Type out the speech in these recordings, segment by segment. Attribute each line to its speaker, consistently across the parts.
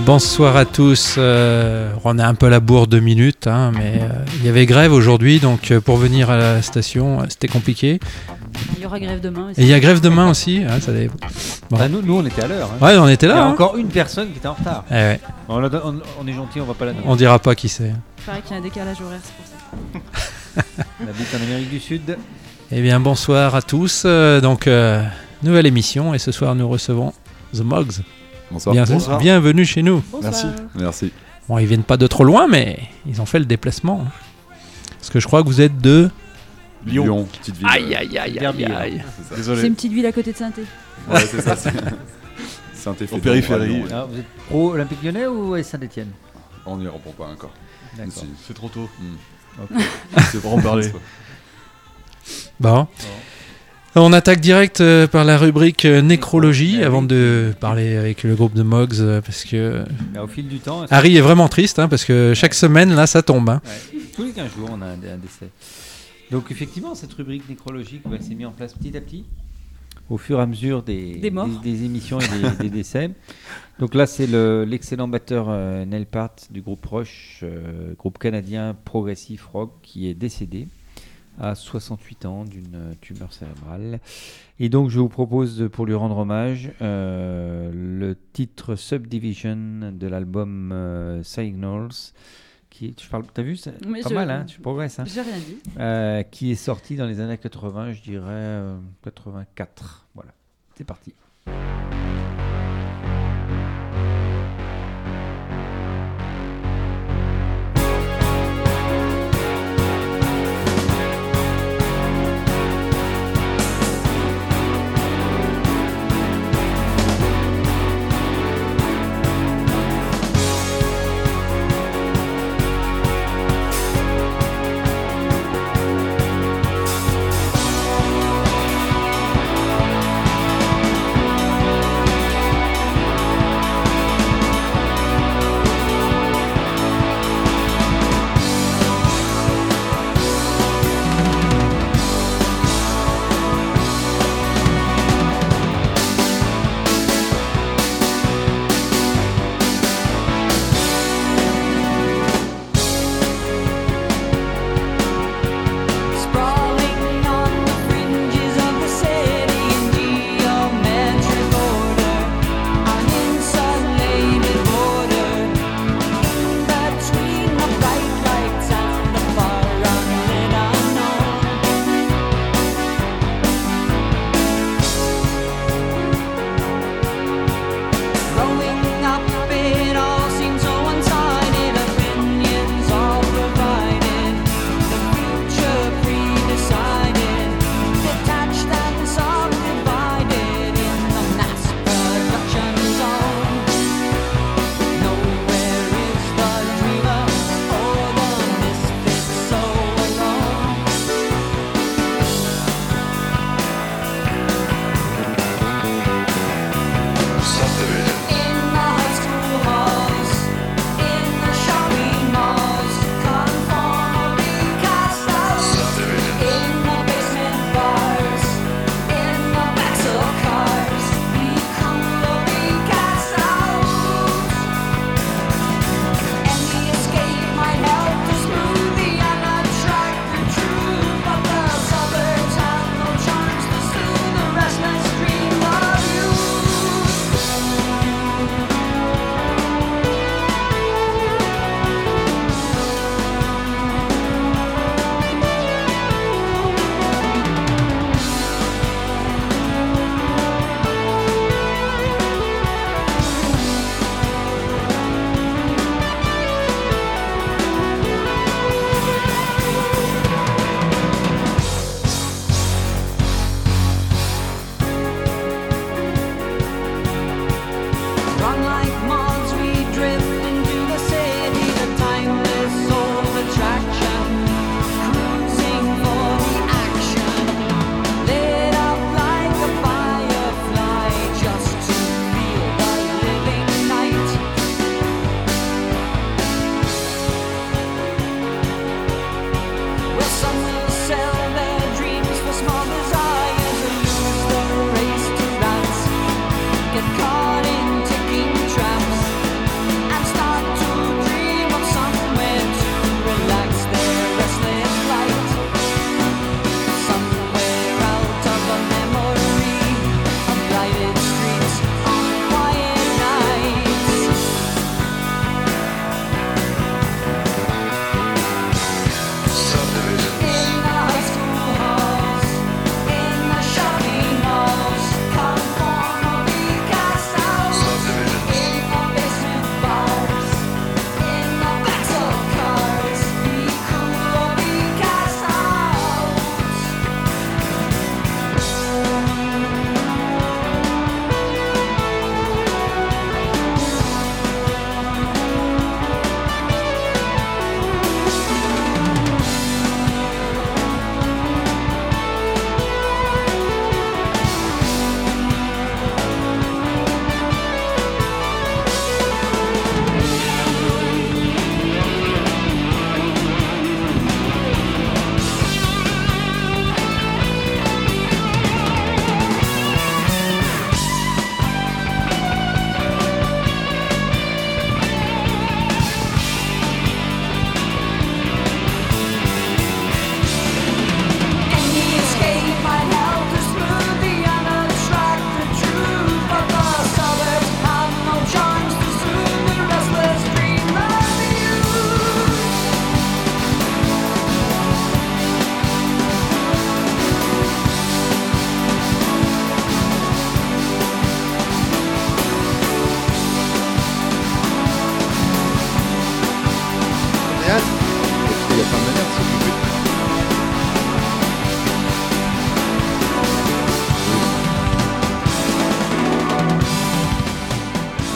Speaker 1: Bonsoir à tous. On a un peu la bourre 2 minutes, mais il y avait grève aujourd'hui, donc pour venir à la station, c'était compliqué.
Speaker 2: Il y aura grève demain aussi.
Speaker 1: Et il y a grève demain aussi. Bon.
Speaker 3: Bah, nous, on était à l'heure.
Speaker 1: Ouais, on était
Speaker 3: Il y
Speaker 1: là.
Speaker 3: a encore une personne qui était en retard.
Speaker 1: Ouais.
Speaker 3: On est gentil, on va pas la nommer.
Speaker 1: On dira pas qui c'est.
Speaker 2: Il paraît qu'il y a un décalage horaire, c'est pour ça.
Speaker 3: On habite en Amérique du Sud.
Speaker 1: Eh bien, bonsoir à tous. Nouvelle émission, et ce soir, nous recevons The Mogs.
Speaker 4: Bonsoir.
Speaker 1: Bonsoir. Bienvenue chez nous.
Speaker 2: Bonsoir.
Speaker 4: Merci.
Speaker 1: Bon, ils viennent pas de trop loin, mais ils ont fait le déplacement. Parce que je crois que vous êtes de
Speaker 4: Lyon, petite ville.
Speaker 1: Aïe.
Speaker 4: C'est ça.
Speaker 2: C'est une petite ville à côté de Saint-Étienne.
Speaker 4: Ouais, c'est ça. Saint-Étienne.
Speaker 5: En périphérie.
Speaker 3: Alors, vous êtes pro Olympique Lyonnais ou Saint-Étienne?
Speaker 4: On n'y répond pas encore.
Speaker 3: D'accord.
Speaker 4: Si.
Speaker 5: C'est trop tôt.
Speaker 3: Ok.
Speaker 5: C'est pour en parler.
Speaker 1: Bon. On attaque direct par la rubrique nécrologie avant de parler avec le groupe de Mogs parce que
Speaker 3: Au fil du temps.
Speaker 1: Harry est vraiment triste parce que chaque semaine là ça tombe.
Speaker 3: Ouais. Tous les 15 jours, on a un décès. Donc, effectivement, cette rubrique nécrologique s'est mise en place petit à petit au fur et à mesure des
Speaker 2: morts.
Speaker 3: des émissions et des décès. Donc là, c'est l'excellent batteur Neil Peart du groupe Rush, groupe canadien progressif rock, qui est décédé à 68 ans d'une tumeur cérébrale. Et donc, je vous propose, pour lui rendre hommage, le titre Subdivision de l'album Signals, t'as vu, c'est
Speaker 2: Mais
Speaker 3: pas mal, tu progresses.
Speaker 2: J'ai rien dit.
Speaker 3: Qui est sorti dans les années 80, je dirais 84. Voilà, c'est parti.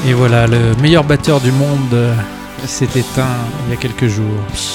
Speaker 1: Et voilà, le meilleur batteur du monde s'est éteint il y a quelques jours.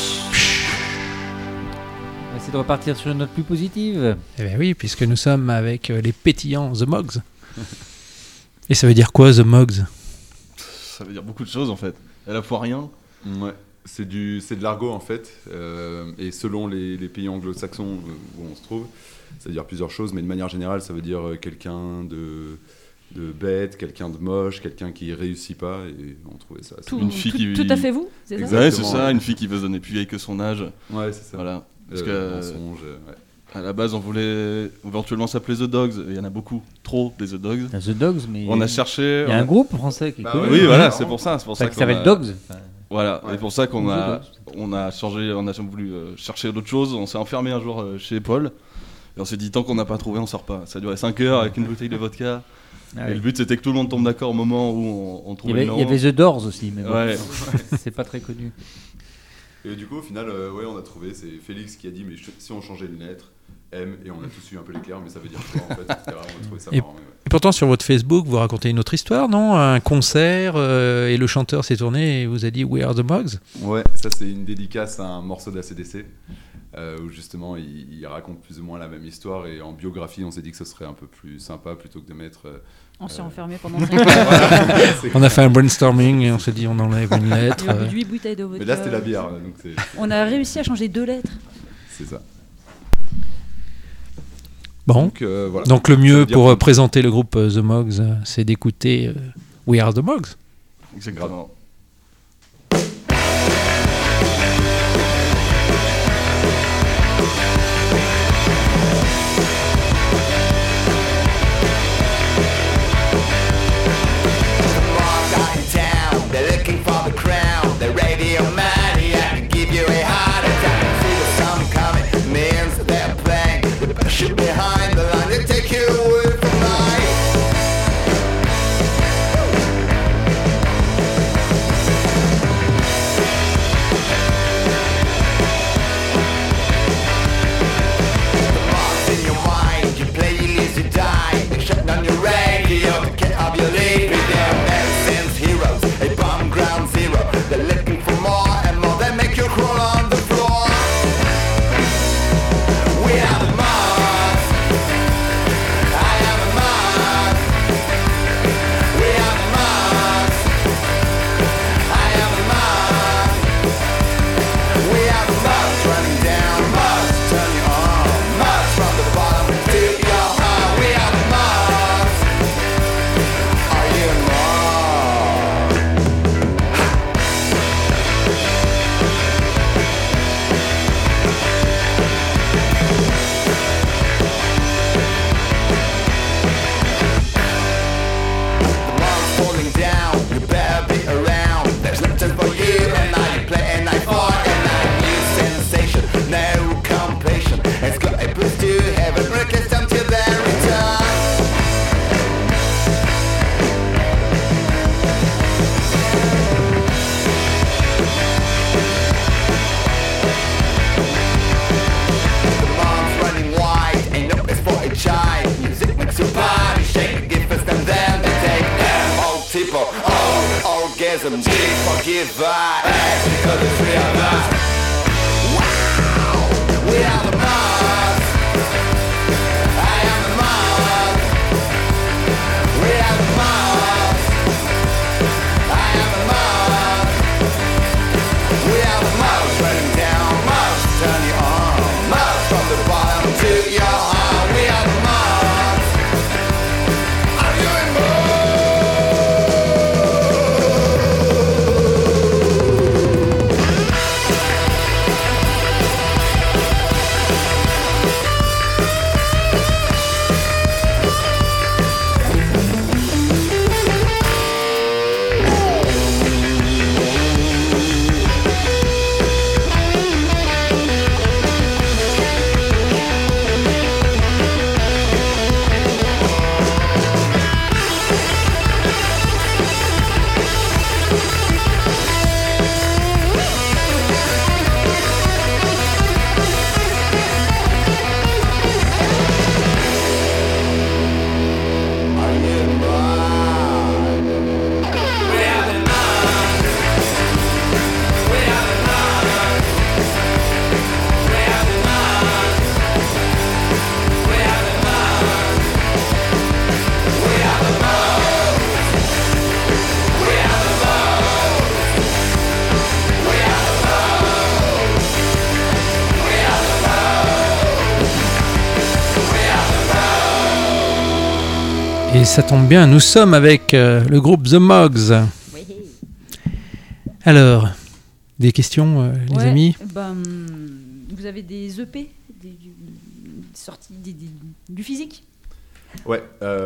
Speaker 3: On va essayer de repartir sur une note plus positive.
Speaker 1: Eh bien oui, puisque nous sommes avec les pétillants The Mogs. Et ça veut dire quoi, The Mogs?
Speaker 5: Ça veut dire beaucoup de choses en fait. À la fois rien.
Speaker 4: Ouais, c'est de l'argot en fait. Et selon les pays anglo-saxons où on se trouve, ça veut dire plusieurs choses, mais de manière générale, ça veut dire quelqu'un de bête, quelqu'un de moche, quelqu'un qui réussit pas. Et on trouvait ça.
Speaker 2: Tout,
Speaker 5: Une fille qui-
Speaker 2: tout à fait vous, c'est ça?
Speaker 4: Exact.
Speaker 5: Ouais, c'est
Speaker 4: Exactement,
Speaker 5: ça,
Speaker 4: ouais.
Speaker 5: une fille qui veut se donner plus vieille que son âge.
Speaker 4: Ouais, c'est ça.
Speaker 5: Voilà. Parce que
Speaker 4: Mensonge, ouais.
Speaker 5: à la base, on voulait éventuellement s'appeler The Dogs. Il y en a beaucoup, trop des The Dogs.
Speaker 3: The Dogs, mais
Speaker 5: On a cherché.
Speaker 3: il y a un groupe français qui est
Speaker 4: Bah
Speaker 3: connu.
Speaker 4: ouais.
Speaker 5: Oui, voilà,
Speaker 4: Ouais.
Speaker 5: c'est pour ça. C'est pour
Speaker 3: Enfin,
Speaker 5: ça
Speaker 3: qui
Speaker 5: qu'on
Speaker 3: s'appelle
Speaker 5: a-
Speaker 3: Dogs. Enfin,
Speaker 5: Voilà,
Speaker 4: Ouais.
Speaker 5: et pour ça qu'on
Speaker 3: Ou The
Speaker 5: a,
Speaker 3: Dogs.
Speaker 5: on a changé, on a voulu chercher d'autres choses. On s'est enfermé un jour chez Paul. Et on s'est dit, tant qu'on n'a pas trouvé, on sort pas. Ça a duré 5 heures avec une bouteille de vodka.
Speaker 3: ah
Speaker 5: Et
Speaker 3: oui.
Speaker 5: le but, c'était que tout le monde tombe d'accord au moment où on
Speaker 3: Il
Speaker 5: trouvait le nom.
Speaker 3: y avait The Doors aussi, mais bon,
Speaker 5: Ouais.
Speaker 3: c'est pas très connu.
Speaker 4: Et du coup, au final, ouais, on a trouvé, c'est Félix qui a dit, mais si on changeait une lettre, M, et on a tous eu un peu l'éclair, mais ça veut dire quoi en fait, etc. On a trouvé ça
Speaker 1: Et-
Speaker 4: marrant. Mais ouais.
Speaker 1: Et pourtant, sur votre Facebook, vous racontez une autre histoire, non? Un concert, et le chanteur s'est tourné et vous a dit « We are the Mogs ».
Speaker 4: Ouais, ça c'est une dédicace à un morceau d'ACDC où justement il raconte plus ou moins la même histoire et en biographie on s'est dit que ce serait un peu plus sympa plutôt que de mettre.
Speaker 2: On s'est enfermé pendant 5 heures.
Speaker 1: On a fait un brainstorming et on s'est dit on enlève une lettre.
Speaker 2: Et au bout de 8 bouteilles de vodka.
Speaker 4: Mais là c'était la bière donc c'est
Speaker 2: On a réussi à changer 2 lettres.
Speaker 4: ça.
Speaker 1: Bon,
Speaker 4: Donc voilà.
Speaker 1: donc le
Speaker 4: Ça
Speaker 1: mieux
Speaker 4: veut dire
Speaker 1: pour
Speaker 4: qu'on-
Speaker 1: présenter le groupe The Mogs, c'est d'écouter We Are the Mogs.
Speaker 5: Exactement.
Speaker 6: They're looking for the crown. The radio maniac give you a heart attack. See the sun coming means they're playing. They push you behind the line. They take you away from life. The marks in your mind. You play, you lose, you die. They shut down your radio to get up your lead. Medicine's heroes, a bomb ground zero. They're looking for more and more. They make you crawl on the floor. We are the Mars. I am a Mars. We are the Mars. I am a Mars. We are the Mars running down, Mars turn you on, Mars from the bottom to your heart. We are the Mars. Are you Mars? The Mars falling down, you better be around. There's nothing for you and now you play and I fight and I new sensation, no completion. It's got a boost to heaven, reckless time till their return. The mom's running wide, ain't no place for a child. Music makes your body shake, give us them then they take them. Multiple, orgasm, G, forgive I, because it's real life. Wow, we are the Mars. I am the Mars. We are the Mars. I am the Mars. We are the Mars running down, Mars turn you on, Mars from the bottom to your heart. We are the Mars. Are you in Mars?
Speaker 1: Et ça tombe bien, nous sommes avec le groupe The Mogs.
Speaker 2: Oui.
Speaker 1: Alors, des questions, les
Speaker 2: Ouais,
Speaker 1: amis?
Speaker 2: vous avez des EP, sorties du physique?
Speaker 4: Ouais,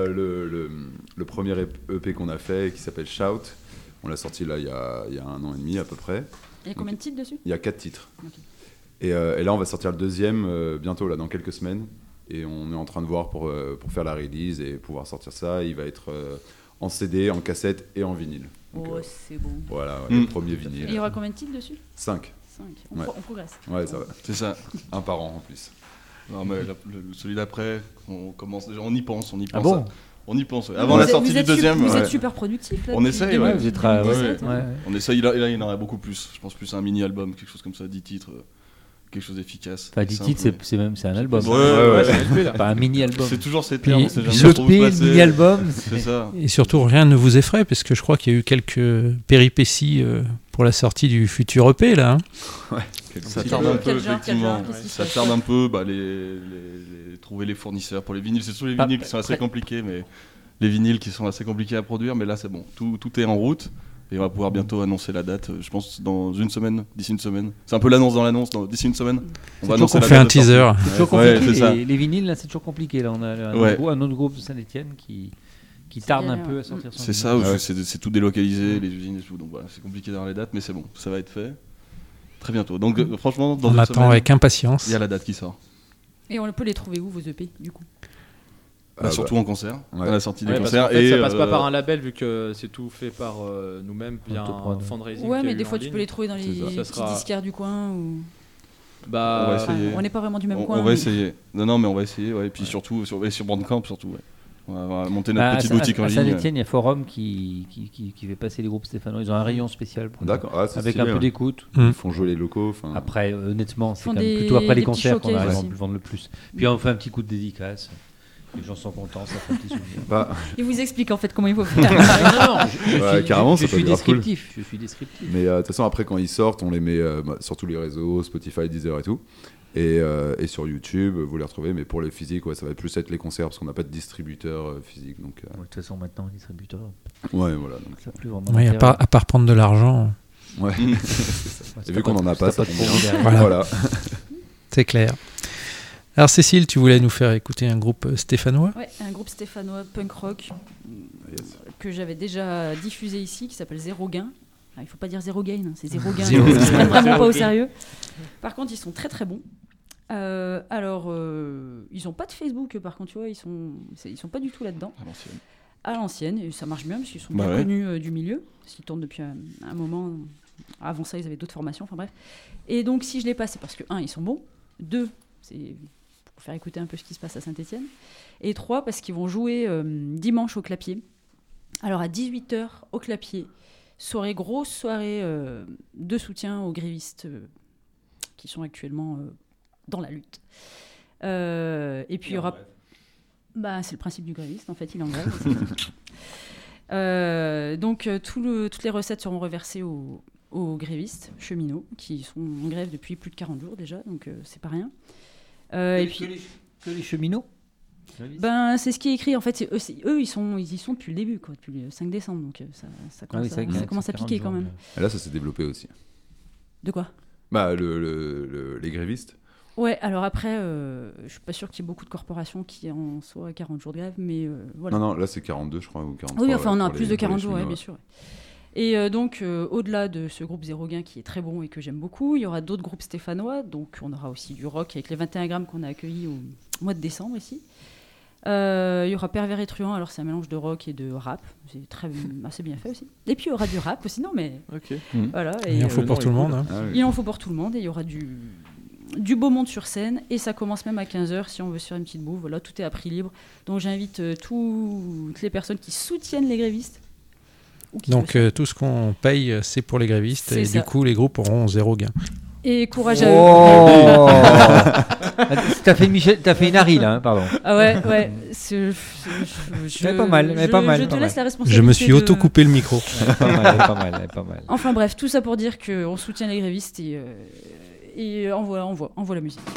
Speaker 4: le premier EP qu'on a fait, qui s'appelle Shout, on l'a sorti là il y a 1 an et demi à peu près.
Speaker 2: Il y a combien de titres dessus?
Speaker 4: Il y a 4 titres.
Speaker 2: Ok.
Speaker 4: Et là, on va sortir le deuxième bientôt, là, dans quelques semaines. Et on est en train de voir pour faire la release et pouvoir sortir ça. Il va être en CD, en cassette et en vinyle. Donc,
Speaker 2: C'est bon.
Speaker 4: voilà, le premier vinyle.
Speaker 2: Et il y aura combien de titres dessus?
Speaker 4: 5.
Speaker 2: 5.
Speaker 4: Ouais.
Speaker 2: On progresse.
Speaker 4: Ouais, ça va.
Speaker 5: C'est ça.
Speaker 4: Un par an en plus.
Speaker 5: Non, mais celui d'après, on commence déjà, on y pense.
Speaker 3: Ah bon?
Speaker 5: On y pense. Ouais. Avant la sortie du deuxième,
Speaker 2: Vous
Speaker 5: ouais.
Speaker 2: êtes super productif là.
Speaker 5: On
Speaker 2: depuis
Speaker 5: essaye, ouais.
Speaker 2: 2000,
Speaker 3: Vous êtes très-
Speaker 2: 2017,
Speaker 3: ouais.
Speaker 5: on essaye. Là, il y en aurait beaucoup plus. Je pense plus à un mini-album, quelque chose comme ça, 10 titres, quelque chose d'efficace.
Speaker 3: Enfin, 10
Speaker 5: simple,
Speaker 3: titres, c'est un album.
Speaker 5: Ouais.
Speaker 3: C'est pas un mini-album.
Speaker 5: C'est toujours ces
Speaker 1: Puis-
Speaker 5: termes, on sait
Speaker 1: puis
Speaker 5: jamais trop où se
Speaker 3: EP,
Speaker 5: placer.
Speaker 3: mini-album.
Speaker 5: C'est ça.
Speaker 1: Et surtout, rien ne vous effraie, parce que je crois qu'il y a eu quelques péripéties pour la sortie du futur EP, là. Hein.
Speaker 5: Ça
Speaker 2: Quel
Speaker 5: tarde
Speaker 2: genre,
Speaker 5: un peu,
Speaker 2: quel genre,
Speaker 5: effectivement.
Speaker 2: qu'est-ce qui se
Speaker 5: Ça
Speaker 2: passe?
Speaker 5: tarde un peu, trouver les fournisseurs pour les vinyles. C'est surtout les vinyles qui sont assez
Speaker 3: après-
Speaker 5: compliqués, mais les vinyles qui sont assez compliqués à produire. Mais là, c'est bon. Tout est en route. Et on va pouvoir bientôt annoncer la date, je pense, dans une semaine, d'ici une semaine. C'est un peu l'annonce dans l'annonce, d'ici une semaine. On va
Speaker 1: toujours qu'on
Speaker 5: annoncer la
Speaker 1: fait
Speaker 5: date
Speaker 1: un
Speaker 5: de sortie.
Speaker 1: teaser.
Speaker 3: C'est toujours
Speaker 5: Ouais,
Speaker 3: compliqué.
Speaker 5: c'est ça.
Speaker 3: Les vinyles, là, c'est toujours compliqué. Là, on a
Speaker 5: Ouais.
Speaker 3: un autre groupe de Saint-Etienne qui tarde un
Speaker 2: galère,
Speaker 3: peu à
Speaker 2: ouais.
Speaker 3: sortir son
Speaker 5: C'est ça,
Speaker 3: vinyle.
Speaker 5: parce que c'est tout délocalisé, les usines et tout. Donc voilà, c'est compliqué d'avoir les dates, mais c'est bon, ça va être fait très bientôt. Donc franchement, dans
Speaker 1: On
Speaker 5: une
Speaker 1: attend
Speaker 5: semaine,
Speaker 1: avec impatience.
Speaker 5: il y a la date qui sort.
Speaker 2: Et on peut les trouver où vos EP du coup?
Speaker 5: Surtout en concert,
Speaker 4: Ouais.
Speaker 5: à la sortie des
Speaker 7: Ouais, parce
Speaker 5: concerts.
Speaker 7: qu'en fait,
Speaker 5: et
Speaker 7: ça passe pas par un label vu que c'est tout fait par nous-mêmes via
Speaker 3: Autoprod.
Speaker 7: un fundraising.
Speaker 2: Ouais,
Speaker 7: qu'il y a
Speaker 2: mais
Speaker 7: eu
Speaker 2: des
Speaker 7: en
Speaker 2: fois tu
Speaker 7: ligne.
Speaker 2: peux les trouver dans les
Speaker 7: ça. Ça
Speaker 2: petits
Speaker 7: sera-
Speaker 2: disquaires du coin ou.
Speaker 5: On va
Speaker 7: Bah,
Speaker 5: essayer.
Speaker 2: On n'est pas vraiment du même
Speaker 5: on
Speaker 2: coin.
Speaker 5: va
Speaker 2: mais-
Speaker 5: essayer. Non, mais on va essayer. Ouais. Et puis surtout sur Bandcamp, surtout. Ouais. On va monter notre petite boutique en
Speaker 3: à
Speaker 5: ligne.
Speaker 3: Saint-Etienne, il y a Forum qui fait passer les groupes stéphanois. Ils ont un rayon spécial pour
Speaker 4: D'accord. Ah, c'est
Speaker 3: avec
Speaker 4: stylé,
Speaker 3: un peu
Speaker 4: ouais.
Speaker 3: d'écoute.
Speaker 1: Mm.
Speaker 4: Ils font jouer les locaux.
Speaker 3: Après, honnêtement, c'est
Speaker 2: font
Speaker 3: quand même
Speaker 2: des-
Speaker 3: plutôt après les
Speaker 2: des petits
Speaker 3: concerts qu'on
Speaker 2: showcases
Speaker 3: arrive à
Speaker 2: aussi.
Speaker 3: vendre le plus. Puis on fait un petit coup de dédicace. Les gens sont contents, ça fait un petit souvenir.
Speaker 4: Bah,
Speaker 2: Il vous explique en fait comment il faut faire.
Speaker 4: Ouais, carrément, ça
Speaker 3: je
Speaker 4: peut
Speaker 3: suis
Speaker 4: être grave cool.
Speaker 3: descriptif. Je suis descriptif.
Speaker 4: mais de toute façon, après, quand ils sortent, on les met sur tous les réseaux, Spotify, Deezer et tout. Et sur YouTube, vous les retrouvez. Mais pour les physiques, ouais, ça va plus être les concerts parce qu'on n'a pas de distributeur physique. Donc,
Speaker 3: De toute façon, maintenant, les distributeurs,
Speaker 4: ouais, voilà. Donc,
Speaker 3: ça n'a plus vraiment
Speaker 1: Oui, à
Speaker 3: d'intérêt.
Speaker 1: part prendre de l'argent,
Speaker 4: ouais.
Speaker 3: Ouais,
Speaker 4: Et
Speaker 3: c'est
Speaker 4: vu qu'on en a
Speaker 3: c'est
Speaker 4: pas, ça
Speaker 3: de
Speaker 4: tombe
Speaker 3: promo
Speaker 4: bien.
Speaker 3: derrière.
Speaker 1: Voilà.
Speaker 4: Voilà.
Speaker 1: c'est clair. Alors Cécile, tu voulais nous faire écouter un groupe stéphanois?
Speaker 2: Ouais, un groupe stéphanois punk rock
Speaker 4: Yes.
Speaker 2: que j'avais déjà diffusé ici qui s'appelle Zéro Gain. Il ne faut pas dire Zéro Gain, hein, c'est Zéro Gain.
Speaker 1: Zéro
Speaker 2: Ils se prennent vraiment
Speaker 7: Zéro
Speaker 2: pas au
Speaker 7: gain.
Speaker 2: sérieux. Par contre, ils sont très très bons. Alors, ils n'ont pas de Facebook, par contre, tu vois, ils sont pas du tout là-dedans.
Speaker 5: À l'ancienne.
Speaker 2: À l'ancienne, et ça marche bien parce qu'ils sont
Speaker 5: Bah
Speaker 2: bien
Speaker 5: ouais.
Speaker 2: connus du milieu, parce qu'ils tournent depuis un moment. Avant ça, ils avaient d'autres formations, enfin bref. Et donc, si je les passe, c'est parce que, 1, ils sont bons, 2, c'est pour faire écouter un peu ce qui se passe à Saint-Etienne, et 3, parce qu'ils vont jouer dimanche au Clapier. Alors, à 18h, au Clapier, grosse soirée de soutien aux grévistes qui sont actuellement dans la lutte. Et puis, il y aura... Bah, c'est le principe du gréviste, en fait, il est en grève. Donc, toutes les recettes seront reversées aux grévistes cheminots, qui sont en grève depuis plus de 40 jours déjà, donc c'est pas rien. Et puis,
Speaker 3: Que les cheminots.
Speaker 2: ben, c'est ce qui est écrit, en fait, eux, ils y sont depuis le début, quoi, depuis le 5 décembre, donc ça
Speaker 3: Ah oui,
Speaker 2: commence,
Speaker 3: c'est vrai que
Speaker 2: ça commence à
Speaker 3: 40
Speaker 2: piquer
Speaker 3: jours,
Speaker 2: quand même.
Speaker 4: Et là, ça s'est développé aussi.
Speaker 2: De quoi?
Speaker 4: Bah, les grévistes.
Speaker 2: Ouais, alors après, je suis pas sûre qu'il y ait beaucoup de corporations qui en soient à 40 jours de grève, mais voilà.
Speaker 4: Non, là, c'est 42, je crois, ou 43.
Speaker 2: Oui, enfin, on a
Speaker 4: pour
Speaker 2: plus
Speaker 4: les-
Speaker 2: de
Speaker 4: pour
Speaker 2: 40
Speaker 4: les
Speaker 2: jours, ouais,
Speaker 4: cheminots,
Speaker 2: bien sûr. Ouais. Et donc, au-delà de ce groupe Zéro Gain qui est très bon et que j'aime beaucoup, il y aura d'autres groupes stéphanois. Donc, on aura aussi du rock avec les 21 grammes qu'on a accueillis au mois de décembre ici. Il y aura Pervers et Truand, alors c'est un mélange de rock et de rap. C'est assez bien fait aussi. Et puis, il y aura du rap aussi, non, mais
Speaker 7: Ok.
Speaker 2: voilà.
Speaker 1: Il en faut
Speaker 7: le
Speaker 1: pour
Speaker 7: nom
Speaker 1: tout
Speaker 7: est
Speaker 1: le
Speaker 7: cool.
Speaker 1: monde. Hein.
Speaker 4: Ah oui.
Speaker 2: Il en faut pour tout le monde et il y aura du beau monde sur scène et ça commence même à 15h si on veut se faire une petite bouffe. Voilà, tout est à prix libre. Donc j'invite toutes les personnes qui soutiennent les grévistes. Ou qui
Speaker 1: Donc
Speaker 2: le sont.
Speaker 1: tout ce qu'on paye, c'est pour les grévistes
Speaker 2: C'est
Speaker 1: et
Speaker 2: ça.
Speaker 1: du coup les groupes auront zéro gain.
Speaker 2: Et courage à eux.
Speaker 3: Oh T'as fait une Harry là, hein, pardon.
Speaker 2: Ah ouais.
Speaker 3: Elle est pas mal, elle est pas mal,
Speaker 2: Je te
Speaker 3: pas
Speaker 2: laisse
Speaker 3: mal.
Speaker 2: la responsabilité.
Speaker 1: Je me suis
Speaker 2: de-
Speaker 1: auto-coupé le micro.
Speaker 3: Elle est pas mal, elle est pas mal, elle est pas mal.
Speaker 2: Enfin bref, tout ça pour dire qu'on soutient les grévistes et envoie la musique.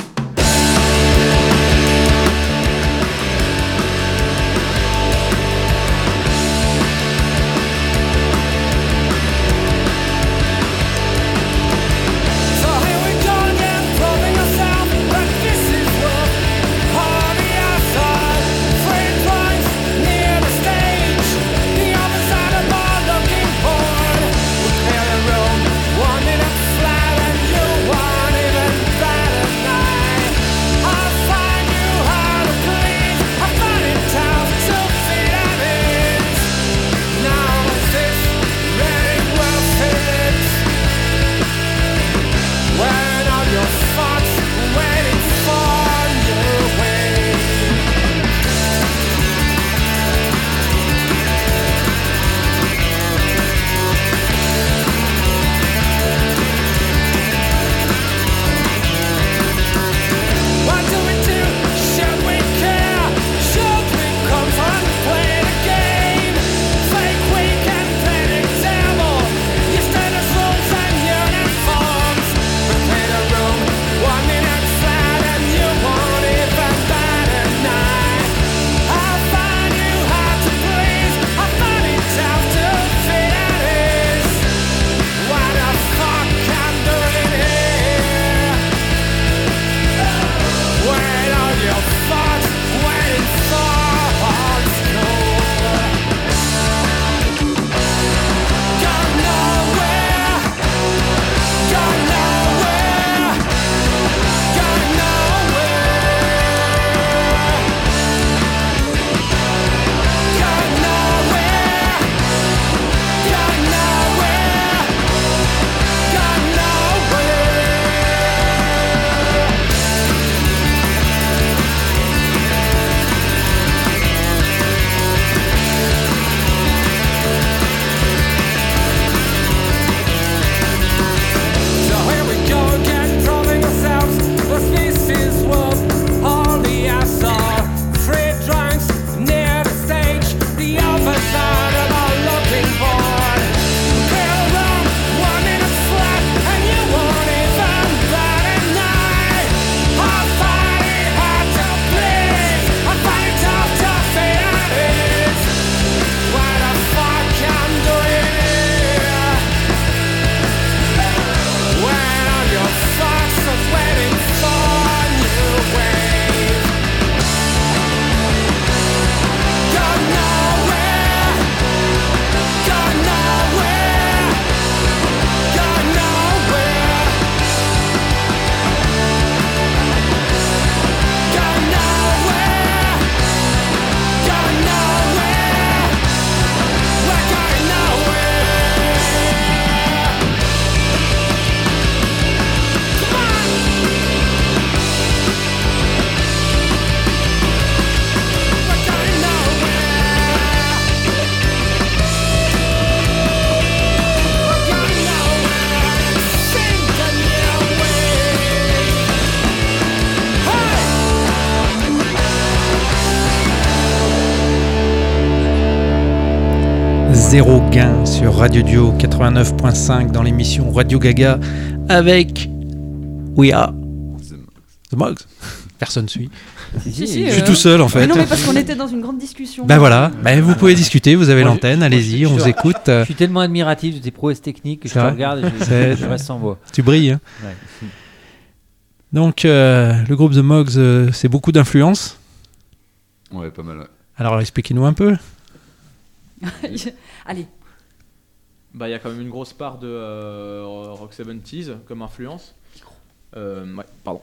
Speaker 1: Zéro Gain sur Radio Dio 89.5 dans l'émission Radio Gaga avec We Are The Mugs. Personne suit.
Speaker 2: Si,
Speaker 1: Je suis tout seul en fait.
Speaker 2: Non, mais parce qu'on était dans une grande discussion.
Speaker 1: Ben voilà, vous pouvez discuter, vous avez l'antenne, allez-y, on vous écoute.
Speaker 3: Je suis tellement admiratif de tes prouesses techniques que je te
Speaker 1: vrai
Speaker 3: regarde et je reste sans voix.
Speaker 1: Tu brilles. Hein.
Speaker 3: Ouais.
Speaker 1: Donc le groupe The Mugs, c'est beaucoup d'influence.
Speaker 4: Ouais, pas mal. Ouais.
Speaker 1: Alors expliquez-nous un peu.
Speaker 2: Allez.
Speaker 7: Bah, il y a quand même une grosse part de rock 70s comme influence. Ouais, pardon.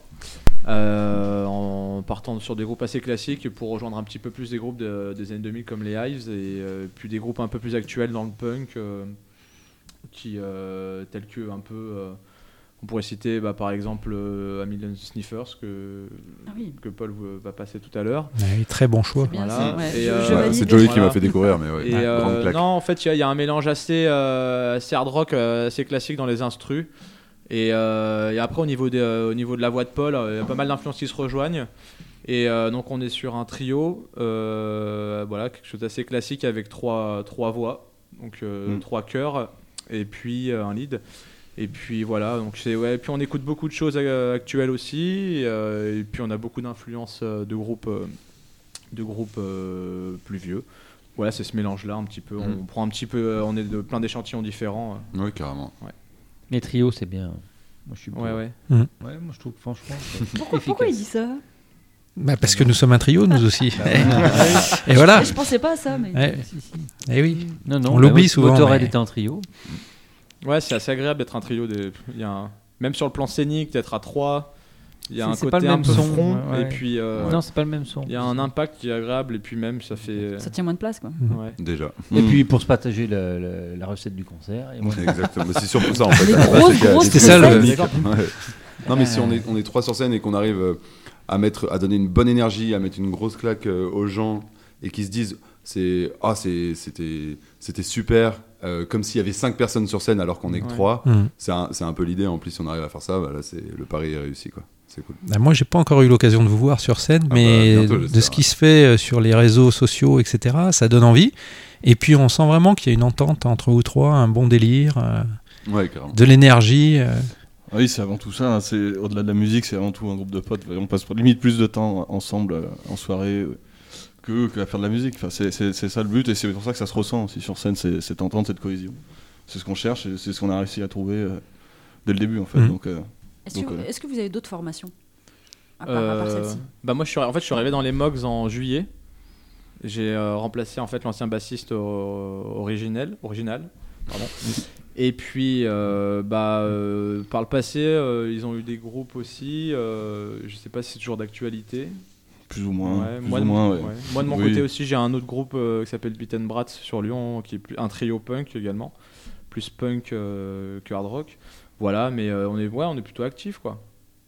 Speaker 7: En partant sur des groupes assez classiques pour rejoindre un petit peu plus des groupes des années 2000 comme les Hives et puis des groupes un peu plus actuels dans le punk tels que un peu on pourrait citer par exemple A Million Sniffers que Paul va passer tout à l'heure.
Speaker 1: Ouais, très bon choix.
Speaker 2: Bien,
Speaker 7: Voilà.
Speaker 2: c'est
Speaker 4: C'est Joey qui m'a fait découvrir, mais ouais.
Speaker 7: Et
Speaker 4: grande claque.
Speaker 7: non, en fait, il y a un mélange assez hard rock, assez classique dans les instrus. Et après, au niveau de la voix de Paul, il y a pas mal d'influences qui se rejoignent. Et donc, on est sur un trio, voilà, quelque chose d'assez classique avec trois voix, donc 3 chœurs, et puis un lead. Et puis voilà, donc et puis on écoute beaucoup de choses actuelles aussi, et puis on a beaucoup d'influences de groupes plus vieux. Voilà, c'est ce mélange-là un petit peu. On prend un petit peu, on est de plein d'échantillons différents.
Speaker 4: Oui, carrément.
Speaker 7: Ouais.
Speaker 3: Les trios, c'est bien. Moi, je suis
Speaker 7: Ouais.
Speaker 3: Ouais, moi, je trouve franchement.
Speaker 2: Pourquoi il dit ça?
Speaker 1: Parce que nous sommes un trio, nous aussi. Et voilà.
Speaker 2: Je pensais pas à ça, mais.
Speaker 1: Ouais.
Speaker 3: Si, si.
Speaker 1: Et oui.
Speaker 3: Non,
Speaker 1: On l'oublie souvent,
Speaker 3: Motorhead
Speaker 1: mais-
Speaker 3: était en trio.
Speaker 7: Ouais, c'est assez agréable d'être un trio. Même sur le plan scénique, d'être à 3, il y a un
Speaker 3: C'est pas
Speaker 7: côté
Speaker 3: le
Speaker 7: un
Speaker 3: même
Speaker 7: peu
Speaker 3: son,
Speaker 7: front,
Speaker 3: ouais.
Speaker 7: et puis
Speaker 3: Non, c'est pas le même son.
Speaker 7: il y a un impact qui est agréable, et puis même ça fait.
Speaker 2: Ça tient moins de place, quoi.
Speaker 7: Ouais.
Speaker 4: Déjà.
Speaker 3: Et puis pour se partager la recette du concert. Et moi,
Speaker 4: Exactement. C'est surtout ça en fait.
Speaker 2: Les grosses
Speaker 1: C'était ça, le-
Speaker 2: recettes.
Speaker 4: Ouais. Non, mais si on est 3 sur scène et qu'on arrive à donner une bonne énergie, à mettre une grosse claque aux gens et qu'ils se disent c'était super, comme s'il y avait 5 personnes sur scène alors qu'on est que 3, c'est un peu l'idée. En plus, si on arrive à faire ça, là, le pari est réussi, quoi. C'est cool.
Speaker 1: Moi, j'ai pas encore eu l'occasion de vous voir sur scène, mais
Speaker 4: bientôt,
Speaker 1: de
Speaker 4: j'espère,
Speaker 1: ce qui se fait sur les réseaux sociaux, etc., ça donne envie. Et puis, on sent vraiment qu'il y a une entente entre vous trois, un bon délire,
Speaker 4: Ouais, carrément.
Speaker 1: de l'énergie.
Speaker 5: Ah oui, c'est avant tout ça. Hein. C'est au-delà de la musique, c'est avant tout un groupe de potes. On passe limite plus de temps ensemble en soirée que à faire de la musique. Enfin, c'est ça le but, et c'est pour ça que ça se ressent aussi sur scène, cette entente, cette cohésion. C'est ce qu'on cherche, et c'est ce qu'on a réussi à trouver dès le début, en fait. Donc,
Speaker 2: Est-ce que vous avez d'autres formations à part celle-ci?
Speaker 7: Moi, je suis arrivé dans les Mogs en juillet. J'ai remplacé en fait l'ancien bassiste original. Pardon. Et puis, par le passé, ils ont eu des groupes aussi. Je sais pas si c'est toujours d'actualité.
Speaker 5: plus ou moins.
Speaker 7: Ouais,
Speaker 5: plus
Speaker 7: moi,
Speaker 5: ou
Speaker 7: de
Speaker 5: moins,
Speaker 7: mon,
Speaker 5: ouais.
Speaker 7: ouais. Moi, de mon
Speaker 5: Oui.
Speaker 7: côté aussi, j'ai un autre groupe qui s'appelle Beat and Brats sur Lyon, qui est un trio punk également, plus punk que hard rock. Voilà, mais on est plutôt actifs, quoi.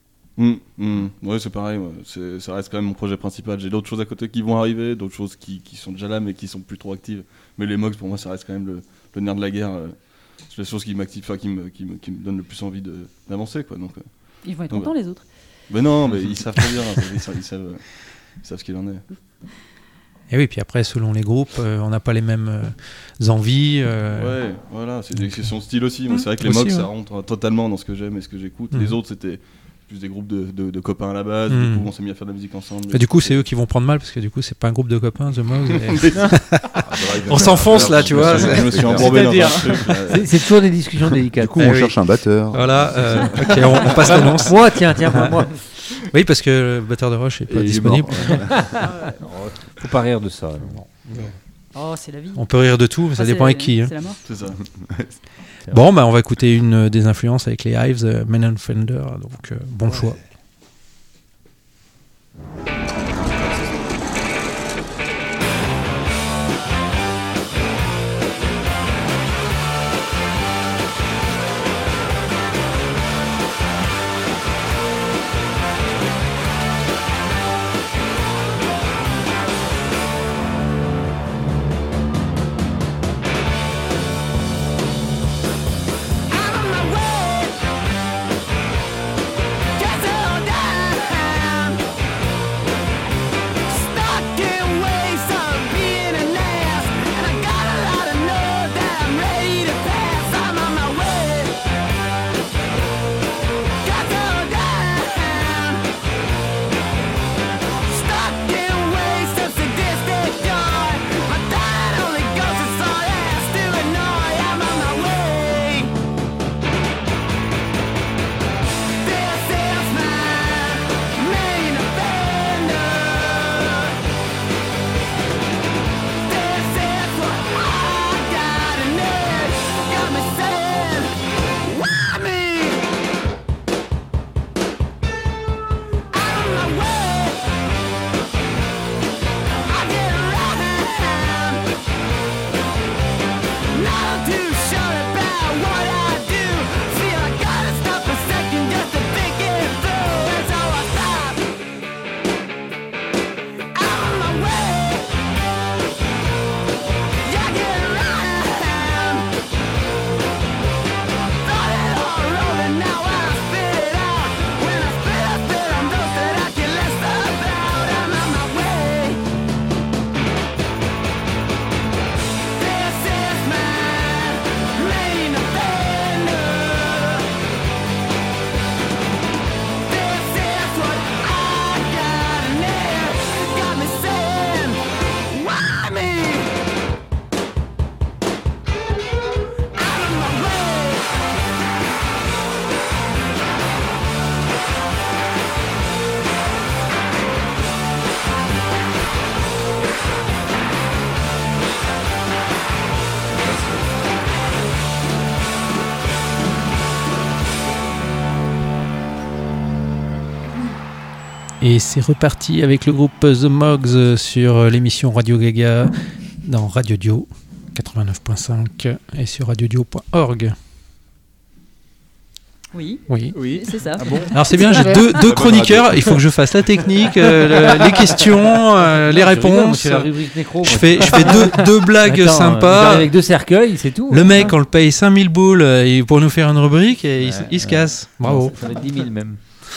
Speaker 5: Ouais, c'est pareil. Ouais. Ça reste quand même mon projet principal. J'ai d'autres choses à côté qui vont arriver, d'autres choses qui sont déjà là mais qui sont plus trop actives. Mais les Mogs, pour moi, ça reste quand même le nerf de la guerre. C'est la chose qui m'active, qui me donne le plus envie d'avancer, quoi. Donc,
Speaker 2: Ils vont être
Speaker 5: donc,
Speaker 2: contents, les autres.
Speaker 5: mais non, mais ils savent très bien. Ils savent ce qu'il en est.
Speaker 1: Et oui, puis après, selon les groupes, on n'a pas les mêmes envies.
Speaker 5: Ouais, voilà, c'est son style aussi. Moi, c'est vrai que les
Speaker 1: Aussi,
Speaker 5: Mogs,
Speaker 1: ouais.
Speaker 5: ça rentre totalement dans ce que j'aime et ce que j'écoute. Les autres, c'était plus des groupes de copains à la base.
Speaker 1: Mm.
Speaker 5: Du coup, on s'est mis à faire de la musique ensemble.
Speaker 1: Et du coup, c'est eux qui vont prendre mal parce que du coup, c'est pas un groupe de copains, The Mogs.
Speaker 4: On
Speaker 1: On s'enfonce là, tu vois.
Speaker 5: Je me suis embourbé dans un truc.
Speaker 3: C'est toujours des discussions délicates.
Speaker 4: Du coup,
Speaker 1: Ah
Speaker 4: on
Speaker 1: oui.
Speaker 4: cherche un batteur.
Speaker 1: Voilà, ok, on passe l'annonce.
Speaker 3: Moi, tiens, moi.
Speaker 1: Oui, parce que le batteur de Roche est pas
Speaker 4: Et il est
Speaker 1: disponible.
Speaker 4: mort.
Speaker 3: Faut pas rire de ça.
Speaker 2: Oh, c'est la vie.
Speaker 1: On peut rire de tout, mais ça
Speaker 2: Enfin,
Speaker 1: dépend
Speaker 2: c'est-
Speaker 1: avec qui. Hein.
Speaker 2: C'est la mort.
Speaker 5: C'est ça.
Speaker 1: Bon, on va écouter une des influences avec les Hives, Men and Fender. Donc, bon choix.
Speaker 6: Get on down.
Speaker 1: Et c'est reparti avec le groupe The Mogs sur l'émission Radio Gaga dans Radio Dio 89.5 et sur radiodio.org.
Speaker 2: Oui,
Speaker 7: Oui.
Speaker 2: c'est ça.
Speaker 1: Alors c'est bien, j'ai deux chroniqueurs, il faut que je fasse la technique, les questions, les réponses.
Speaker 3: C'est la rubrique nécro.
Speaker 1: Je fais deux blagues
Speaker 3: Attends,
Speaker 1: sympas.
Speaker 3: avec 2 cercueils, c'est tout.
Speaker 1: Le mec, on le paye 5000 boules pour nous faire une rubrique et il se casse. Bravo.
Speaker 3: Ça va être 10 000 même.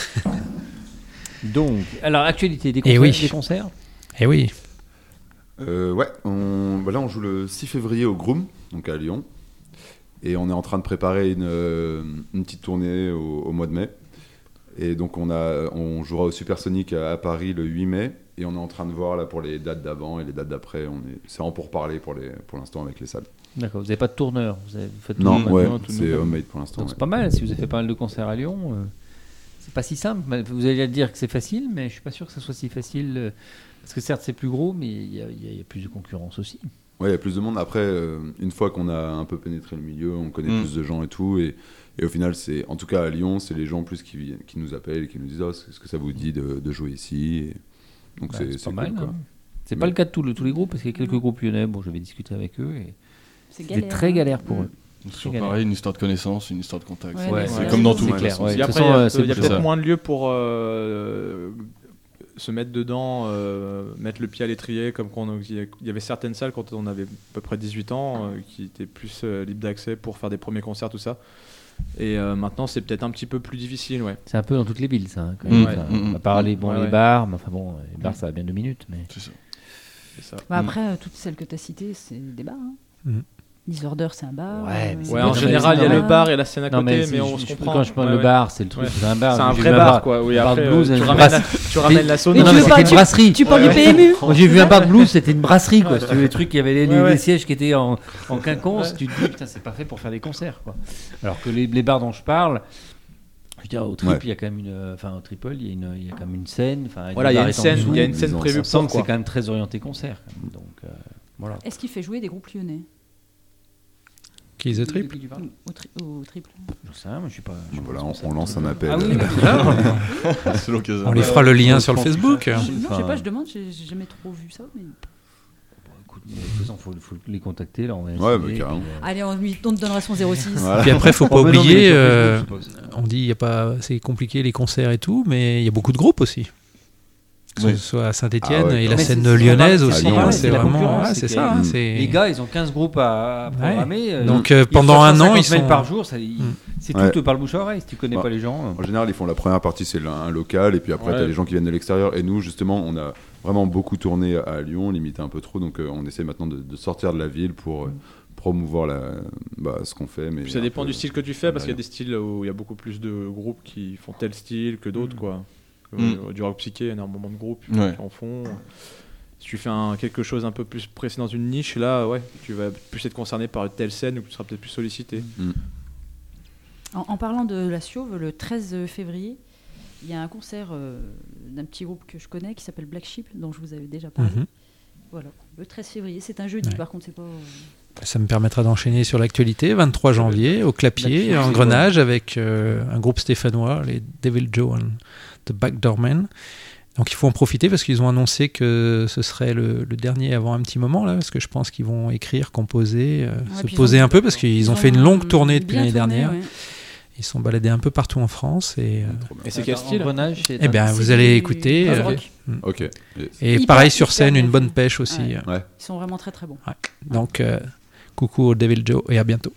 Speaker 3: Donc, alors, actualité, des
Speaker 1: Eh
Speaker 3: concerts,
Speaker 1: oui.
Speaker 3: des concerts.
Speaker 1: Eh oui.
Speaker 4: Ouais, là on joue le 6 février au Groom, donc à Lyon. Et on est en train de préparer une petite tournée au mois de mai. Et donc on jouera au Supersonic à Paris le 8 mai. Et on est en train de voir là pour les dates d'avant et les dates d'après. C'est en pourparlers pour l'instant avec les salles.
Speaker 3: D'accord, vous n'avez pas de tourneur. Vous faites tout
Speaker 4: Non,
Speaker 3: maintenant,
Speaker 4: ouais,
Speaker 3: tout
Speaker 4: c'est
Speaker 3: nouveau.
Speaker 4: homemade pour l'instant.
Speaker 3: Donc
Speaker 4: Ouais.
Speaker 3: c'est pas mal, si vous avez fait pas mal de concerts à Lyon. C'est pas si simple. Vous allez dire que c'est facile, mais je suis pas sûr que ça soit si facile. Parce que certes c'est plus gros, mais il y a plus de concurrence aussi.
Speaker 4: Ouais, il y a plus de monde. Après, une fois qu'on a un peu pénétré le milieu, on connaît plus de gens et tout. Et au final, en tout cas à Lyon, c'est les gens plus qui nous appellent et qui nous disent est-ce que ça vous dit de jouer ici et donc c'est
Speaker 3: pas
Speaker 4: cool,
Speaker 3: mal.
Speaker 4: quoi.
Speaker 3: Hein. C'est pas le cas de tous les groupes, parce qu'il y a quelques groupes lyonnais. Bon, j'avais discuté avec eux et
Speaker 2: C'est
Speaker 3: c'était
Speaker 2: galère.
Speaker 3: très galère pour eux.
Speaker 5: C'est toujours
Speaker 3: galère.
Speaker 5: pareil, une histoire de connaissance, une histoire de contact.
Speaker 2: Ouais,
Speaker 3: Ouais,
Speaker 5: c'est
Speaker 2: ouais,
Speaker 5: comme dans
Speaker 2: ouais,
Speaker 5: tout.
Speaker 3: c'est clair. Ouais.
Speaker 7: Et
Speaker 3: De toute
Speaker 7: après,
Speaker 3: façon,
Speaker 7: il y a
Speaker 5: c'est
Speaker 7: peut-être
Speaker 5: ça.
Speaker 7: moins de lieux pour se mettre dedans, mettre le pied à l'étrier, comme quand il y avait certaines salles quand on avait à peu près 18 ans qui étaient plus libres d'accès pour faire des premiers concerts, tout ça. Et maintenant, c'est peut-être un petit peu plus difficile, ouais.
Speaker 3: C'est un peu dans toutes les villes, ça. Hein, quand
Speaker 5: Mm.
Speaker 3: même. Enfin, on va parler les
Speaker 7: Ouais.
Speaker 3: bars, mais enfin bon, les bars ça va bien 2 minutes. Mais...
Speaker 5: C'est ça.
Speaker 7: C'est ça.
Speaker 2: Bah après, toutes celles que tu as citées, c'est des bars. Hein.
Speaker 1: Mhm.
Speaker 2: Disorder, c'est un bar.
Speaker 3: Ouais, mais c'est
Speaker 7: Ouais,
Speaker 3: pas
Speaker 7: en
Speaker 3: très
Speaker 7: général, il y a
Speaker 3: évident.
Speaker 7: le bar et la scène à
Speaker 3: Non,
Speaker 7: côté,
Speaker 3: mais
Speaker 7: mais on se comprend.
Speaker 3: quand je parle
Speaker 7: Ouais,
Speaker 3: le
Speaker 7: ouais.
Speaker 3: bar, c'est le truc,
Speaker 7: Ouais.
Speaker 3: c'est un bar.
Speaker 7: C'est un
Speaker 3: J'ai
Speaker 7: vrai
Speaker 3: vu
Speaker 7: bar, quoi. Oui,
Speaker 3: un bar de
Speaker 7: après,
Speaker 3: blues,
Speaker 7: tu
Speaker 3: une
Speaker 7: ramènes
Speaker 3: brasse-
Speaker 7: tu ramènes la sauna.
Speaker 2: Mais
Speaker 3: Non,
Speaker 2: tu
Speaker 3: mais
Speaker 2: veux pas-
Speaker 3: c'était une brasserie.
Speaker 2: Tu parles du PMU.
Speaker 3: Moi j'ai vu un bar de blues, c'était une brasserie quoi. Si tu veux, les trucs, il y avait les
Speaker 7: Ouais.
Speaker 3: sièges qui étaient en quinconce. Tu te dis putain, c'est pas fait pour faire des concerts quoi. Alors que les bars dont je parle, je veux dire au Triple,
Speaker 4: Ouais.
Speaker 3: il y a quand même au Triple, il y a quand même une scène. Enfin,
Speaker 7: Voilà, il y a
Speaker 3: le
Speaker 7: une
Speaker 3: bar est en
Speaker 7: scène,
Speaker 3: dessous.
Speaker 7: il y a une scène
Speaker 4: Ils ont-
Speaker 7: prévue
Speaker 3: On sent
Speaker 7: pour
Speaker 3: que c'est
Speaker 7: quoi.
Speaker 3: quand même très orienté concert. Quand même. Donc voilà.
Speaker 2: Est-ce qu'il fait jouer des groupes lyonnais
Speaker 1: Qui est The Trip.
Speaker 2: au triple?
Speaker 3: Je sais, moi je suis pas.
Speaker 4: Voilà, on lance un appel.
Speaker 3: Ah oui,
Speaker 5: C'est l'occasion.
Speaker 1: On lui fera le lien sur le Facebook.
Speaker 2: Non, je
Speaker 3: Enfin,
Speaker 2: sais pas, je demande, j'ai jamais trop vu ça. Mais...
Speaker 3: écoute, de toute façon, faut les contacter là. On va
Speaker 4: Ouais,
Speaker 3: essayer,
Speaker 4: bah, carrément.
Speaker 3: puis,
Speaker 2: Allez, on te donnera son 06.
Speaker 4: Voilà.
Speaker 1: Puis après, faut pas
Speaker 3: Oh, mais non, mais
Speaker 1: oublier,
Speaker 3: sur Facebook, je suppose.
Speaker 1: on dit c'est compliqué les concerts et tout, mais il y a beaucoup de groupes aussi. Que
Speaker 5: Oui.
Speaker 1: ce soit à Saint-Etienne
Speaker 4: Ah ouais,
Speaker 1: et
Speaker 4: non,
Speaker 1: la
Speaker 3: mais
Speaker 1: scène
Speaker 3: c'est
Speaker 1: lyonnaise
Speaker 3: normal,
Speaker 1: aussi.
Speaker 4: Lyon,
Speaker 1: Hein,
Speaker 4: c'est
Speaker 1: c'est
Speaker 3: la
Speaker 1: vraiment,
Speaker 3: concurrence,
Speaker 1: ouais,
Speaker 3: c'est
Speaker 1: c'est
Speaker 3: que
Speaker 1: ça. Hein,
Speaker 3: Les gars, ils ont 15 groupes à programmer.
Speaker 1: Donc,
Speaker 3: ils
Speaker 1: pendant
Speaker 3: reçoivent
Speaker 1: un an,
Speaker 3: 150
Speaker 1: ils
Speaker 3: mails
Speaker 1: sont-
Speaker 3: par jour. C'est
Speaker 4: Ouais.
Speaker 3: tout par le bouche à oreille. Si tu connais
Speaker 4: Ouais.
Speaker 3: pas les gens.
Speaker 4: En général, ils font la première partie, c'est un local, et puis après,
Speaker 7: Ouais.
Speaker 4: t'as les gens qui viennent de l'extérieur. Et nous, justement, on a vraiment beaucoup tourné à Lyon, limite un peu trop. Donc, on essaie maintenant de sortir de la ville pour promouvoir ce qu'on fait. Mais
Speaker 7: Puis ça dépend
Speaker 4: un peu-
Speaker 7: du style que tu fais, parce qu'il y a
Speaker 4: derrière.
Speaker 7: des styles où il y a beaucoup plus de groupes qui font tel style que d'autres, quoi.
Speaker 5: Mm.
Speaker 7: Du rock psyché, il y a énormément de groupes
Speaker 5: Ouais.
Speaker 7: qui en font. Si tu fais quelque chose un peu plus précis dans une niche, là, ouais, tu vas plus être concerné par une telle scène ou tu seras peut-être plus sollicité.
Speaker 2: En parlant de la Siauve, le 13 février, il y a un concert d'un petit groupe que je connais qui s'appelle Black Sheep, dont je vous avais déjà parlé.
Speaker 1: Mhm.
Speaker 2: Voilà, le 13 février, c'est un jeudi,
Speaker 1: Ouais.
Speaker 2: par contre, c'est pas.
Speaker 1: Ça me permettra d'enchaîner sur l'actualité. 23 janvier, au Clapier, en Grenage, avec un groupe stéphanois, les Devil Joe and the Backdoormen. Donc il faut en profiter parce qu'ils ont annoncé que ce serait le dernier avant un petit moment, là, parce que je pense qu'ils vont écrire, composer, se
Speaker 2: puis ils
Speaker 1: poser
Speaker 2: ont-
Speaker 1: un peu, parce qu'ils ont fait une longue tournée depuis
Speaker 2: bien
Speaker 1: l'année
Speaker 2: tourné,
Speaker 1: dernière.
Speaker 2: ouais.
Speaker 1: Ils sont baladés un peu partout en France. Et
Speaker 7: Et c'est quel style
Speaker 3: Grenage, c'est
Speaker 1: eh bien,
Speaker 2: C'est
Speaker 1: vous allez
Speaker 2: du
Speaker 1: écouter.
Speaker 2: punk
Speaker 1: euh,
Speaker 2: rock.
Speaker 4: Ok. Yes.
Speaker 1: et
Speaker 2: Hyper-
Speaker 1: pareil sur
Speaker 2: hyper
Speaker 1: scène,
Speaker 2: bien
Speaker 1: une bonne
Speaker 2: fait.
Speaker 1: pêche aussi.
Speaker 2: Ouais.
Speaker 4: Ouais.
Speaker 2: Ils sont vraiment très très bons.
Speaker 1: Ouais. Donc, coucou au Devil Joe et à bientôt.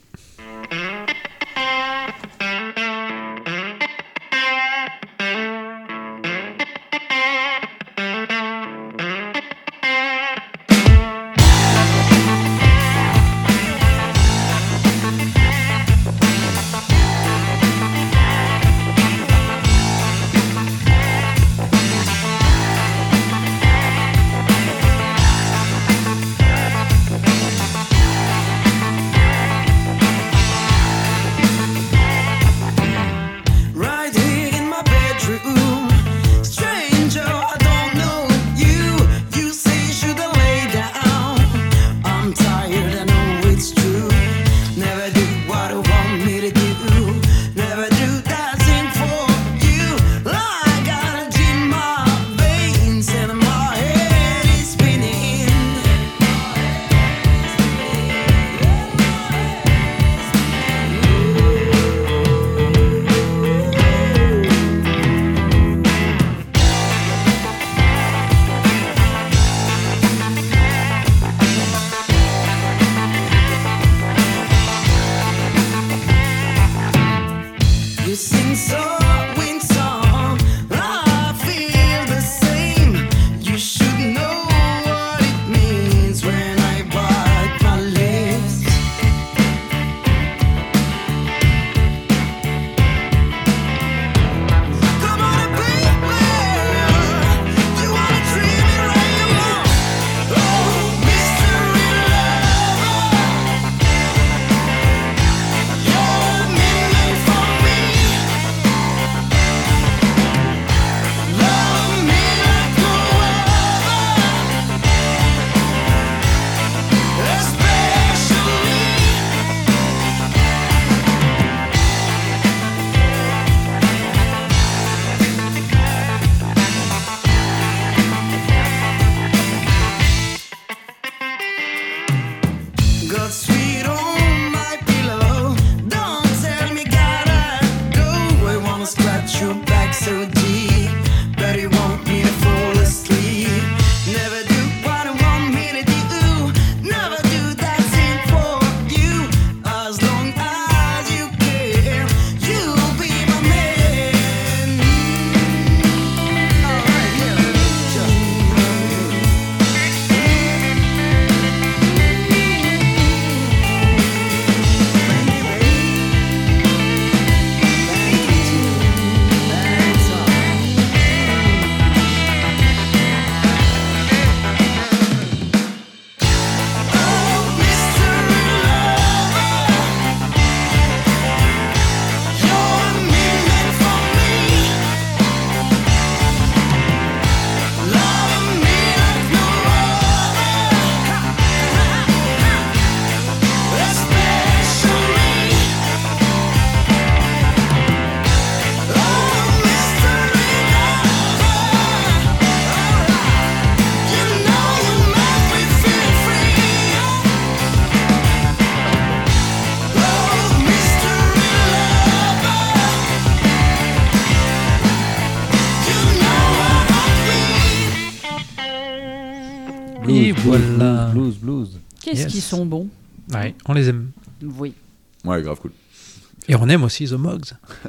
Speaker 1: Voilà.
Speaker 3: Blues.
Speaker 2: Qu'est-ce
Speaker 1: Yes.
Speaker 2: qu'ils sont bons.
Speaker 1: Ouais, on les aime.
Speaker 2: Oui.
Speaker 4: Ouais, grave cool.
Speaker 1: Et on aime aussi The Mogs.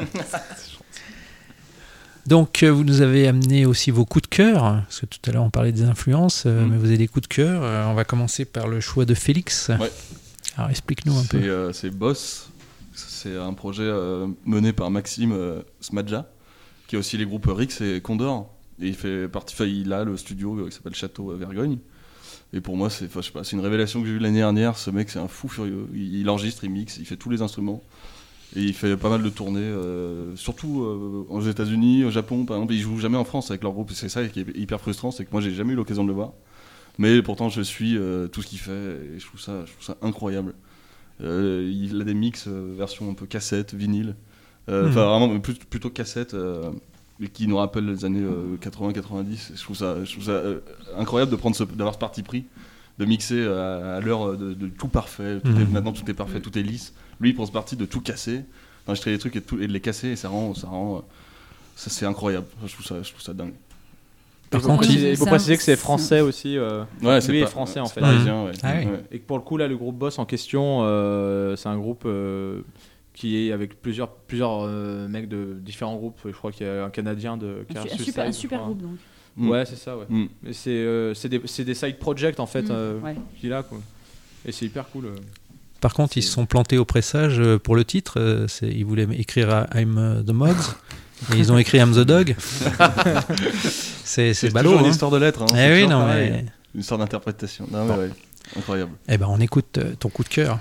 Speaker 1: Donc, vous nous avez amené aussi vos coups de cœur, parce que tout à l'heure on parlait des influences, mais vous avez des coups de cœur. On va commencer par le choix de Félix.
Speaker 5: Ouais.
Speaker 1: Alors, explique-nous un peu.
Speaker 5: C'est Boss. C'est un projet mené par Maxime Smadja, qui a aussi les groupes Rix et Condor. Et il a le studio qui s'appelle Château Vergogne. Et pour moi, c'est une révélation que j'ai eue l'année dernière. Ce mec, c'est un fou furieux. Il enregistre, il mixe, il fait tous les instruments. Et il fait pas mal de tournées, surtout aux États-Unis, au Japon, par exemple. Il joue jamais en France avec leur groupe. C'est ça qui est hyper frustrant, c'est que moi, j'ai jamais eu l'occasion de le voir. Mais pourtant, je suis tout ce qu'il fait et je trouve ça incroyable. Il a des mix version un peu cassette, vinyle. Enfin, vraiment plutôt cassette. Qui nous rappelle les années 80-90. Je trouve ça incroyable d'avoir ce parti pris, de mixer à l'heure de tout parfait. Maintenant, tout est parfait, tout est lisse. Lui, il prend ce parti de tout casser, d'enregistrer des trucs et de les casser, et ça c'est incroyable. Je trouve ça dingue.
Speaker 1: Par contre,
Speaker 7: il faut préciser que c'est français aussi.
Speaker 5: Ouais,
Speaker 7: lui est français en fait.
Speaker 5: Parisien, ouais.
Speaker 1: Ah oui.
Speaker 5: Ouais.
Speaker 7: Et que pour le coup, là, le groupe Boss en question, c'est un groupe qui est avec plusieurs mecs de différents groupes. Je crois qu'il y a un Canadien de
Speaker 2: Un super groupe donc.
Speaker 7: Ouais, c'est ça, ouais. Et c'est des side projects en fait
Speaker 2: Ouais.
Speaker 7: qu'il a, quoi. Et c'est hyper cool.
Speaker 1: Par contre, ils se sont plantés au pressage pour le titre. Ils voulaient écrire I'm the Mogs. Et ils ont écrit I'm the Dog. c'est ballot.
Speaker 5: toujours une
Speaker 1: Hein.
Speaker 5: histoire de lettres. Hein.
Speaker 1: Eh
Speaker 5: C'est
Speaker 1: oui,
Speaker 5: toujours
Speaker 1: non,
Speaker 5: pareil.
Speaker 1: mais...
Speaker 5: Une histoire d'interprétation. Non, mais ouais. Incroyable.
Speaker 1: Eh ben, on écoute ton coup de cœur.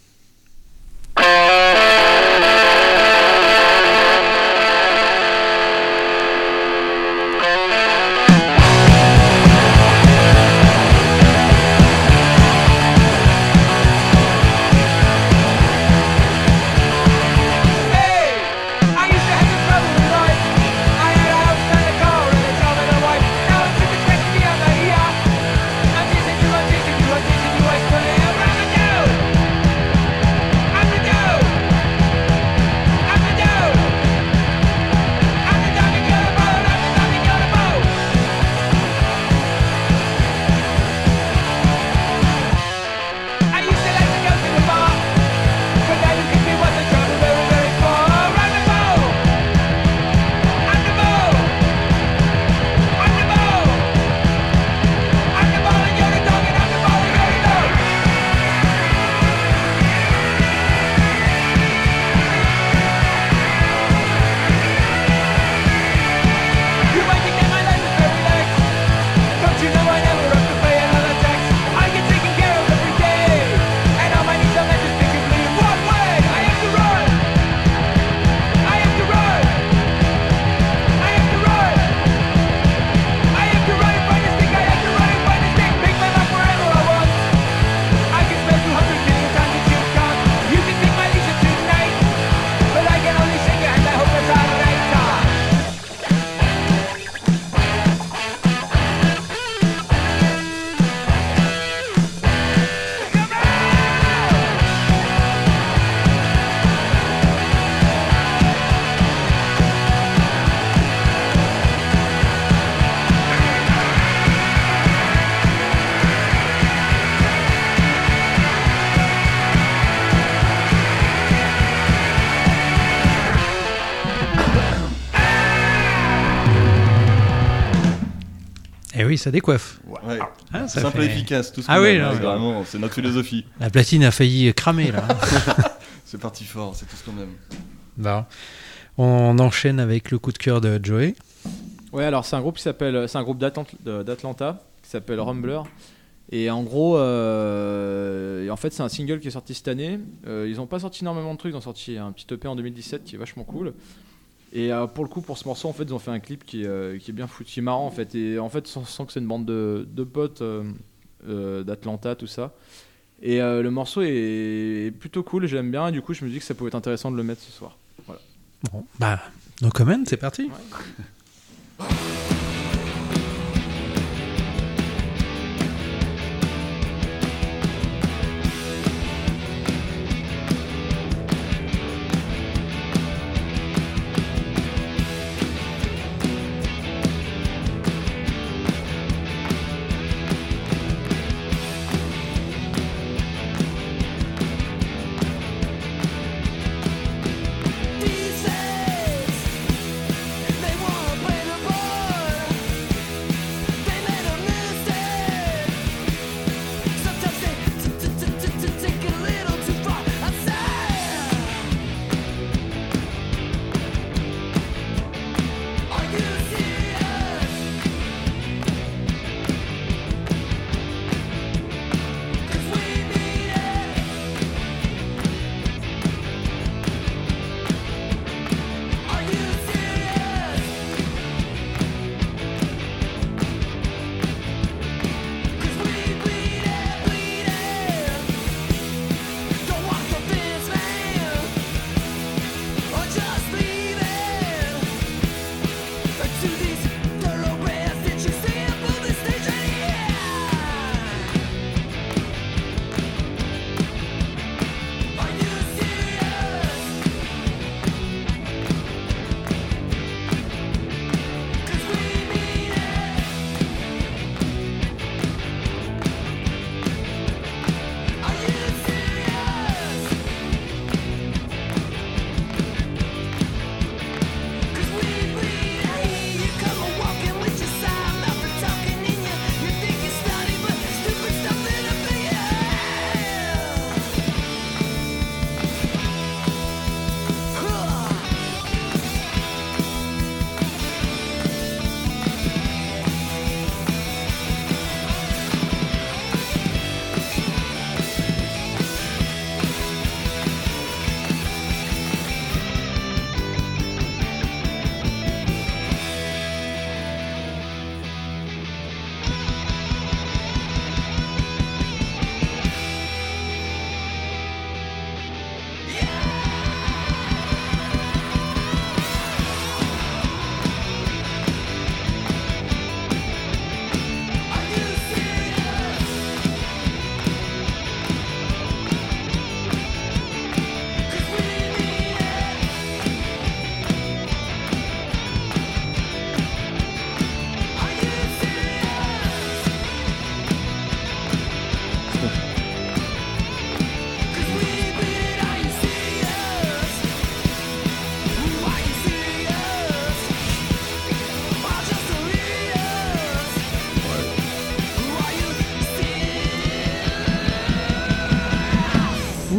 Speaker 1: Eh oui, ça décoiffe.
Speaker 5: Ouais.
Speaker 1: Ah, ça
Speaker 5: Simple
Speaker 1: fait-
Speaker 5: et efficace, tout ce
Speaker 1: Ah
Speaker 5: qu'on
Speaker 1: oui,
Speaker 5: aime,
Speaker 1: non,
Speaker 5: ouais,
Speaker 1: mais-
Speaker 5: vraiment, c'est notre philosophie.
Speaker 1: La platine a failli cramer là.
Speaker 5: C'est parti fort, c'est tout ce qu'on aime.
Speaker 1: Bon. On enchaîne avec le coup de cœur de Joey.
Speaker 7: Ouais, alors c'est un groupe d'Atlanta qui s'appelle Rumbler. Et en gros, en fait, c'est un single qui est sorti cette année. Ils n'ont pas sorti énormément de trucs, ils ont sorti un petit EP en 2017 qui est vachement cool. Et pour le coup, pour ce morceau, en fait, ils ont fait un clip qui est bien foutu, qui est marrant en fait. Et en fait, on sent que c'est une bande de potes d'Atlanta, tout ça. Et le morceau est plutôt cool, j'aime bien. Et du coup, je me dis que ça pouvait être intéressant de le mettre ce soir. Voilà.
Speaker 1: Bon, bah, no comment, c'est parti.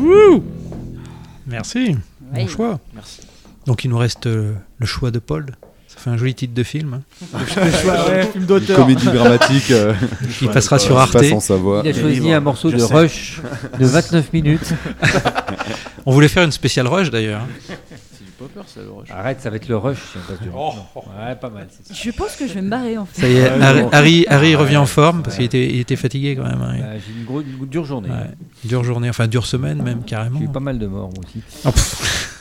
Speaker 1: Merci. Bon
Speaker 2: Ouais.
Speaker 1: choix.
Speaker 7: Merci.
Speaker 1: Donc il nous reste le choix de Paul. Ça fait un joli titre de film.
Speaker 7: Film d'auteur.
Speaker 4: Comédie dramatique.
Speaker 1: Il passera sur Arte.
Speaker 4: Pas sans savoir.
Speaker 3: Il a choisi un morceau de Rush de 29 minutes.
Speaker 1: On voulait faire une spéciale Rush d'ailleurs.
Speaker 7: C'est du popper, ça, le rush.
Speaker 3: Arrête, ça va être le Rush si on passe du Rush. Ouais, pas mal. c'est ça.
Speaker 2: Je pense que je vais me barrer en fait.
Speaker 1: Ça y est, Harry revient en forme parce
Speaker 3: Ouais.
Speaker 1: qu'il était fatigué quand même. Hein.
Speaker 3: J'ai une dure journée.
Speaker 1: Ouais. Dure journée, enfin dure semaine même carrément.
Speaker 3: J'ai eu pas mal de morts, moi aussi.
Speaker 1: Oh, pff.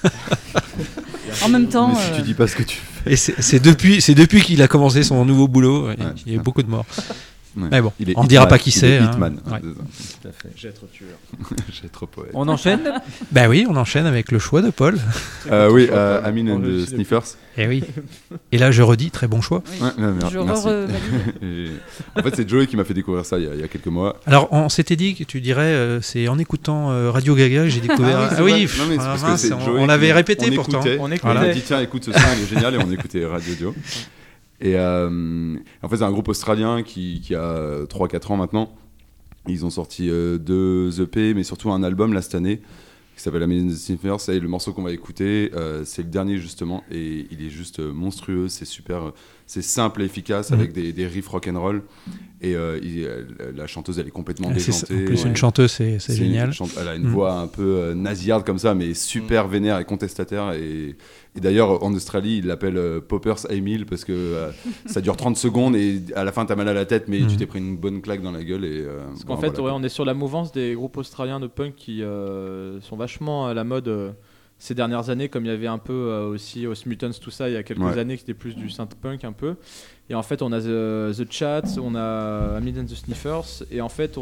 Speaker 2: En même temps,
Speaker 4: Mais si tu dis pas ce que tu fais.
Speaker 1: Et c'est depuis qu'il a commencé son nouveau boulot. Il y a eu beaucoup de morts.
Speaker 4: Ouais.
Speaker 1: Mais bon,
Speaker 4: Il est
Speaker 1: on dira
Speaker 4: Hitman,
Speaker 1: pas qui
Speaker 4: il
Speaker 1: c'est.
Speaker 4: est
Speaker 1: hein.
Speaker 4: Hitman.
Speaker 1: Ouais.
Speaker 3: Tout à fait.
Speaker 7: J'ai être tueur.
Speaker 4: J'ai trop poète.
Speaker 3: On enchaîne.
Speaker 1: Bah oui, on enchaîne avec le choix de Paul.
Speaker 4: Oui, Amin and the Sniffers.
Speaker 1: Et oui. Et là, je redis, très bon choix.
Speaker 2: oui.
Speaker 4: Ouais,
Speaker 2: Je
Speaker 4: merci.
Speaker 2: re-valide.
Speaker 4: Et en fait, c'est Joey qui m'a fait découvrir ça il y a quelques mois.
Speaker 1: Alors, on s'était dit que tu dirais, c'est en écoutant Radio Gaga que j'ai découvert.
Speaker 4: Ah oui, c'est vrai. Non, mais c'est parce que
Speaker 1: mince,
Speaker 4: c'est Joey
Speaker 1: on l'avait
Speaker 4: qui-
Speaker 1: répété
Speaker 4: on
Speaker 1: pourtant.
Speaker 4: écoutait.
Speaker 7: On
Speaker 4: On
Speaker 7: écoutait.
Speaker 4: a dit tiens écoute ce son il est génial et on écoutait Radio Dio. Et en fait c'est un groupe australien qui a 3-4 ans maintenant. Ils ont sorti 2 EP mais surtout un album là cette année qui s'appelle Amin and the Sniffers et le morceau qu'on va écouter c'est le dernier justement et il est juste monstrueux, c'est super, c'est simple et efficace avec des riffs rock'n'roll et la chanteuse elle est complètement déjantée.
Speaker 1: En plus,
Speaker 2: Ouais.
Speaker 1: une chanteuse, c'est génial.
Speaker 4: Elle a une voix un peu nasillarde comme ça, mais super vénère et contestataire. Et d'ailleurs, en Australie, ils l'appellent Poppers Emil parce que ça dure 30 secondes et à la fin, t'as mal à la tête, mais tu t'es pris une bonne claque dans la gueule. Et,
Speaker 7: Parce qu'en fait, ouais, on est sur la mouvance des groupes australiens de punk qui sont vachement à la mode ces dernières années, comme il y avait un peu aussi aux Mutants, tout ça, il y a quelques
Speaker 4: Ouais.
Speaker 7: années, qui était plus du synth-punk un peu. Et en fait, on a The Chats, on a Amin and the Sniffers, et en fait,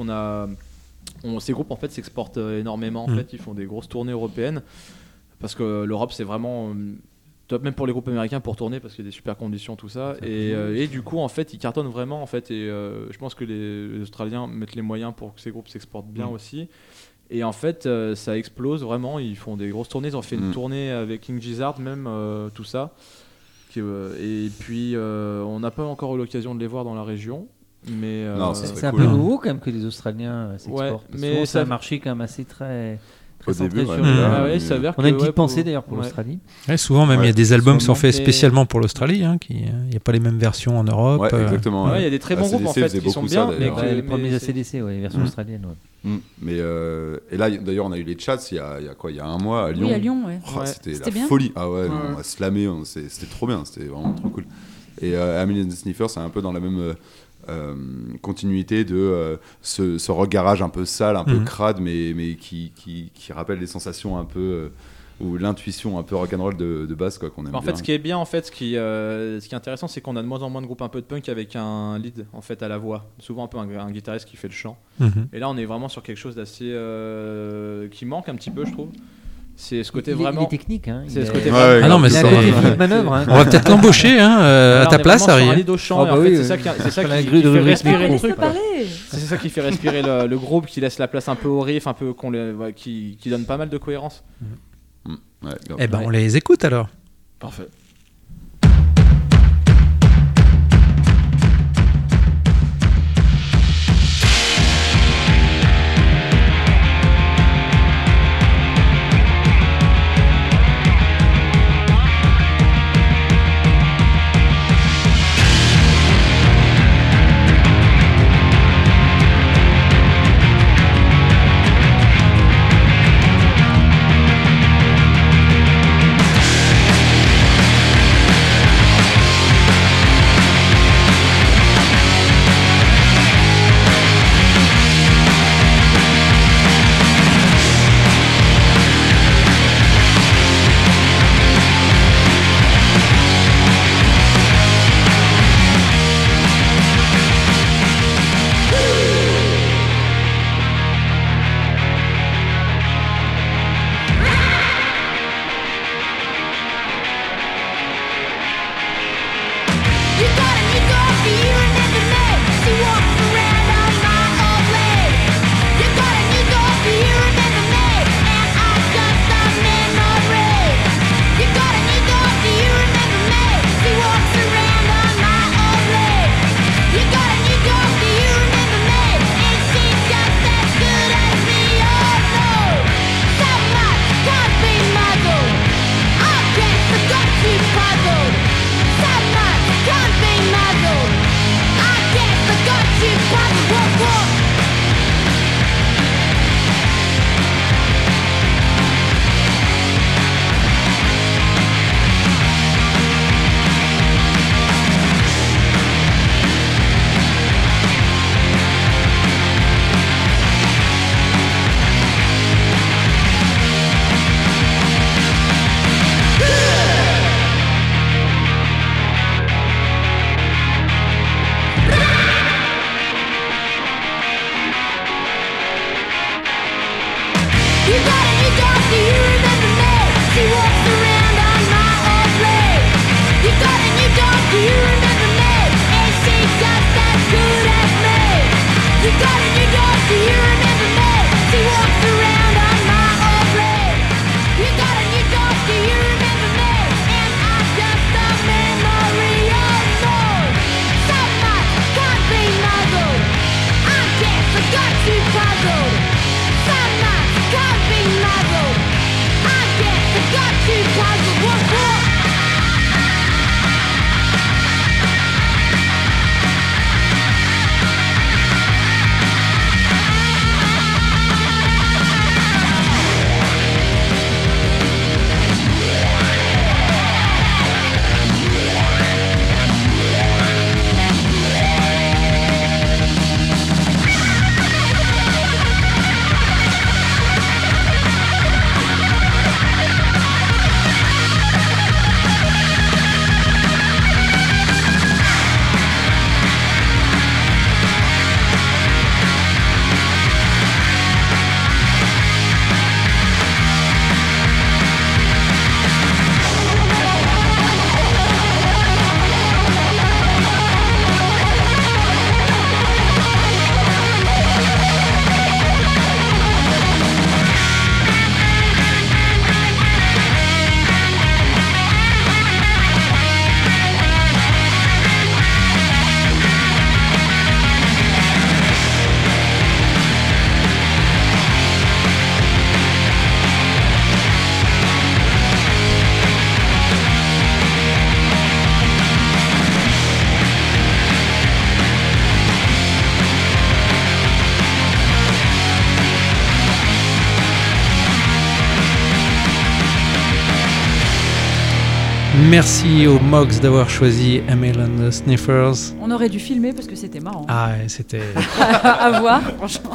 Speaker 7: ces groupes en fait s'exportent énormément. En fait, ils font des grosses tournées européennes parce que l'Europe, c'est vraiment top, même pour les groupes américains pour tourner parce qu'il y a des super conditions, tout ça. Et du coup, en fait, ils cartonnent vraiment. En fait, et je pense que les Australiens mettent les moyens pour que ces groupes s'exportent bien aussi. Et en fait, ça explose vraiment. Ils font des grosses tournées. Ils ont fait une tournée avec King Gizzard, même tout ça. Et puis, on n'a pas encore eu l'occasion de les voir dans la région. Mais
Speaker 4: Non, ça serait
Speaker 3: C'est un
Speaker 4: cool,
Speaker 3: peu
Speaker 4: hein.
Speaker 3: nouveau quand même que les Australiens s'exportent.
Speaker 7: Ouais,
Speaker 3: Parce que
Speaker 7: mais
Speaker 3: souvent,
Speaker 7: ça-
Speaker 3: c'est un marché quand même assez très
Speaker 4: Au
Speaker 3: centré
Speaker 4: début,
Speaker 3: sur
Speaker 4: ouais.
Speaker 3: le-
Speaker 7: Ah ouais, il s'avère
Speaker 3: On a une
Speaker 7: que,
Speaker 3: petite
Speaker 7: ouais,
Speaker 3: pensée d'ailleurs pour
Speaker 7: ouais.
Speaker 3: l'Australie.
Speaker 1: Ouais, souvent, même, il y a
Speaker 4: Ouais.
Speaker 1: des albums qui sont faits
Speaker 7: Mais-
Speaker 1: spécialement pour l'Australie. Hein, il n'y a pas les mêmes versions en Europe.
Speaker 4: Ouais, exactement.
Speaker 7: Ouais, il y a des très bons groupes en
Speaker 4: ACDC
Speaker 7: fait
Speaker 4: faisait
Speaker 7: qui sont
Speaker 4: beaucoup ça,
Speaker 7: bien, mais
Speaker 4: d'ailleurs.
Speaker 7: que-
Speaker 3: Ouais, les
Speaker 7: mais
Speaker 3: premiers
Speaker 7: c'est-
Speaker 3: ACDC, ouais, les versions australiennes. Ouais.
Speaker 4: Mais et là, d'ailleurs, on a eu les chats il y a quoi, il y a un mois à Lyon.
Speaker 2: Oui, à Lyon, ouais.
Speaker 4: Oh,
Speaker 7: Ouais.
Speaker 4: c'était
Speaker 2: C'était
Speaker 4: la
Speaker 2: bien.
Speaker 4: folie. Ah ouais,
Speaker 7: Ouais.
Speaker 4: on a slamé, c'était trop bien, c'était vraiment trop cool. Et Amin and the Sniffers, c'est un peu dans la même continuité de ce regarage un peu sale, un peu crade, mais qui rappelle les sensations un peu ou l'intuition un peu rock'n'roll de base quoi qu'on aime
Speaker 7: En
Speaker 4: bien.
Speaker 7: fait, ce qui est bien, en fait, ce qui est intéressant, c'est qu'on a de moins en moins de groupes un peu de punk avec un lead en fait à la voix, souvent un peu un guitariste qui fait le chant.
Speaker 1: Mhm.
Speaker 7: Et là, on est vraiment sur quelque chose d'assez qui manque un petit peu, je trouve. C'est ce côté
Speaker 3: Il est
Speaker 7: vraiment.
Speaker 3: technique. Hein.
Speaker 7: C'est
Speaker 3: Il
Speaker 7: ce
Speaker 3: est-
Speaker 7: côté
Speaker 4: Ouais,
Speaker 7: vraiment-
Speaker 1: Ah non, mais
Speaker 3: il a
Speaker 1: c'est-
Speaker 3: un côté film manœuvre. Hein.
Speaker 1: On va peut-être l'embaucher hein,
Speaker 7: Là,
Speaker 1: à
Speaker 7: on
Speaker 1: ta
Speaker 7: est
Speaker 1: place,
Speaker 7: vraiment sur un
Speaker 1: Harry.
Speaker 7: lead au chant,
Speaker 3: Ah
Speaker 7: et
Speaker 3: bah
Speaker 7: en
Speaker 3: oui,
Speaker 7: fait, c'est ça
Speaker 3: sur la
Speaker 7: qui
Speaker 3: grille de
Speaker 7: fait
Speaker 3: Rubrique
Speaker 7: respirer le
Speaker 3: Micro.
Speaker 7: truc.
Speaker 2: parler.
Speaker 7: C'est ça qui fait respirer le groupe, qui laisse la place un peu au riff, un peu qui donne pas mal de cohérence.
Speaker 4: Ouais, grave.
Speaker 1: Eh ben, on les écoute alors.
Speaker 5: Parfait.
Speaker 6: Amin
Speaker 1: Merci aux Mogs d'avoir choisi Emil and the Sniffers.
Speaker 2: On aurait dû filmer parce que c'était marrant.
Speaker 1: Ah, ouais, c'était...
Speaker 2: à voir, franchement.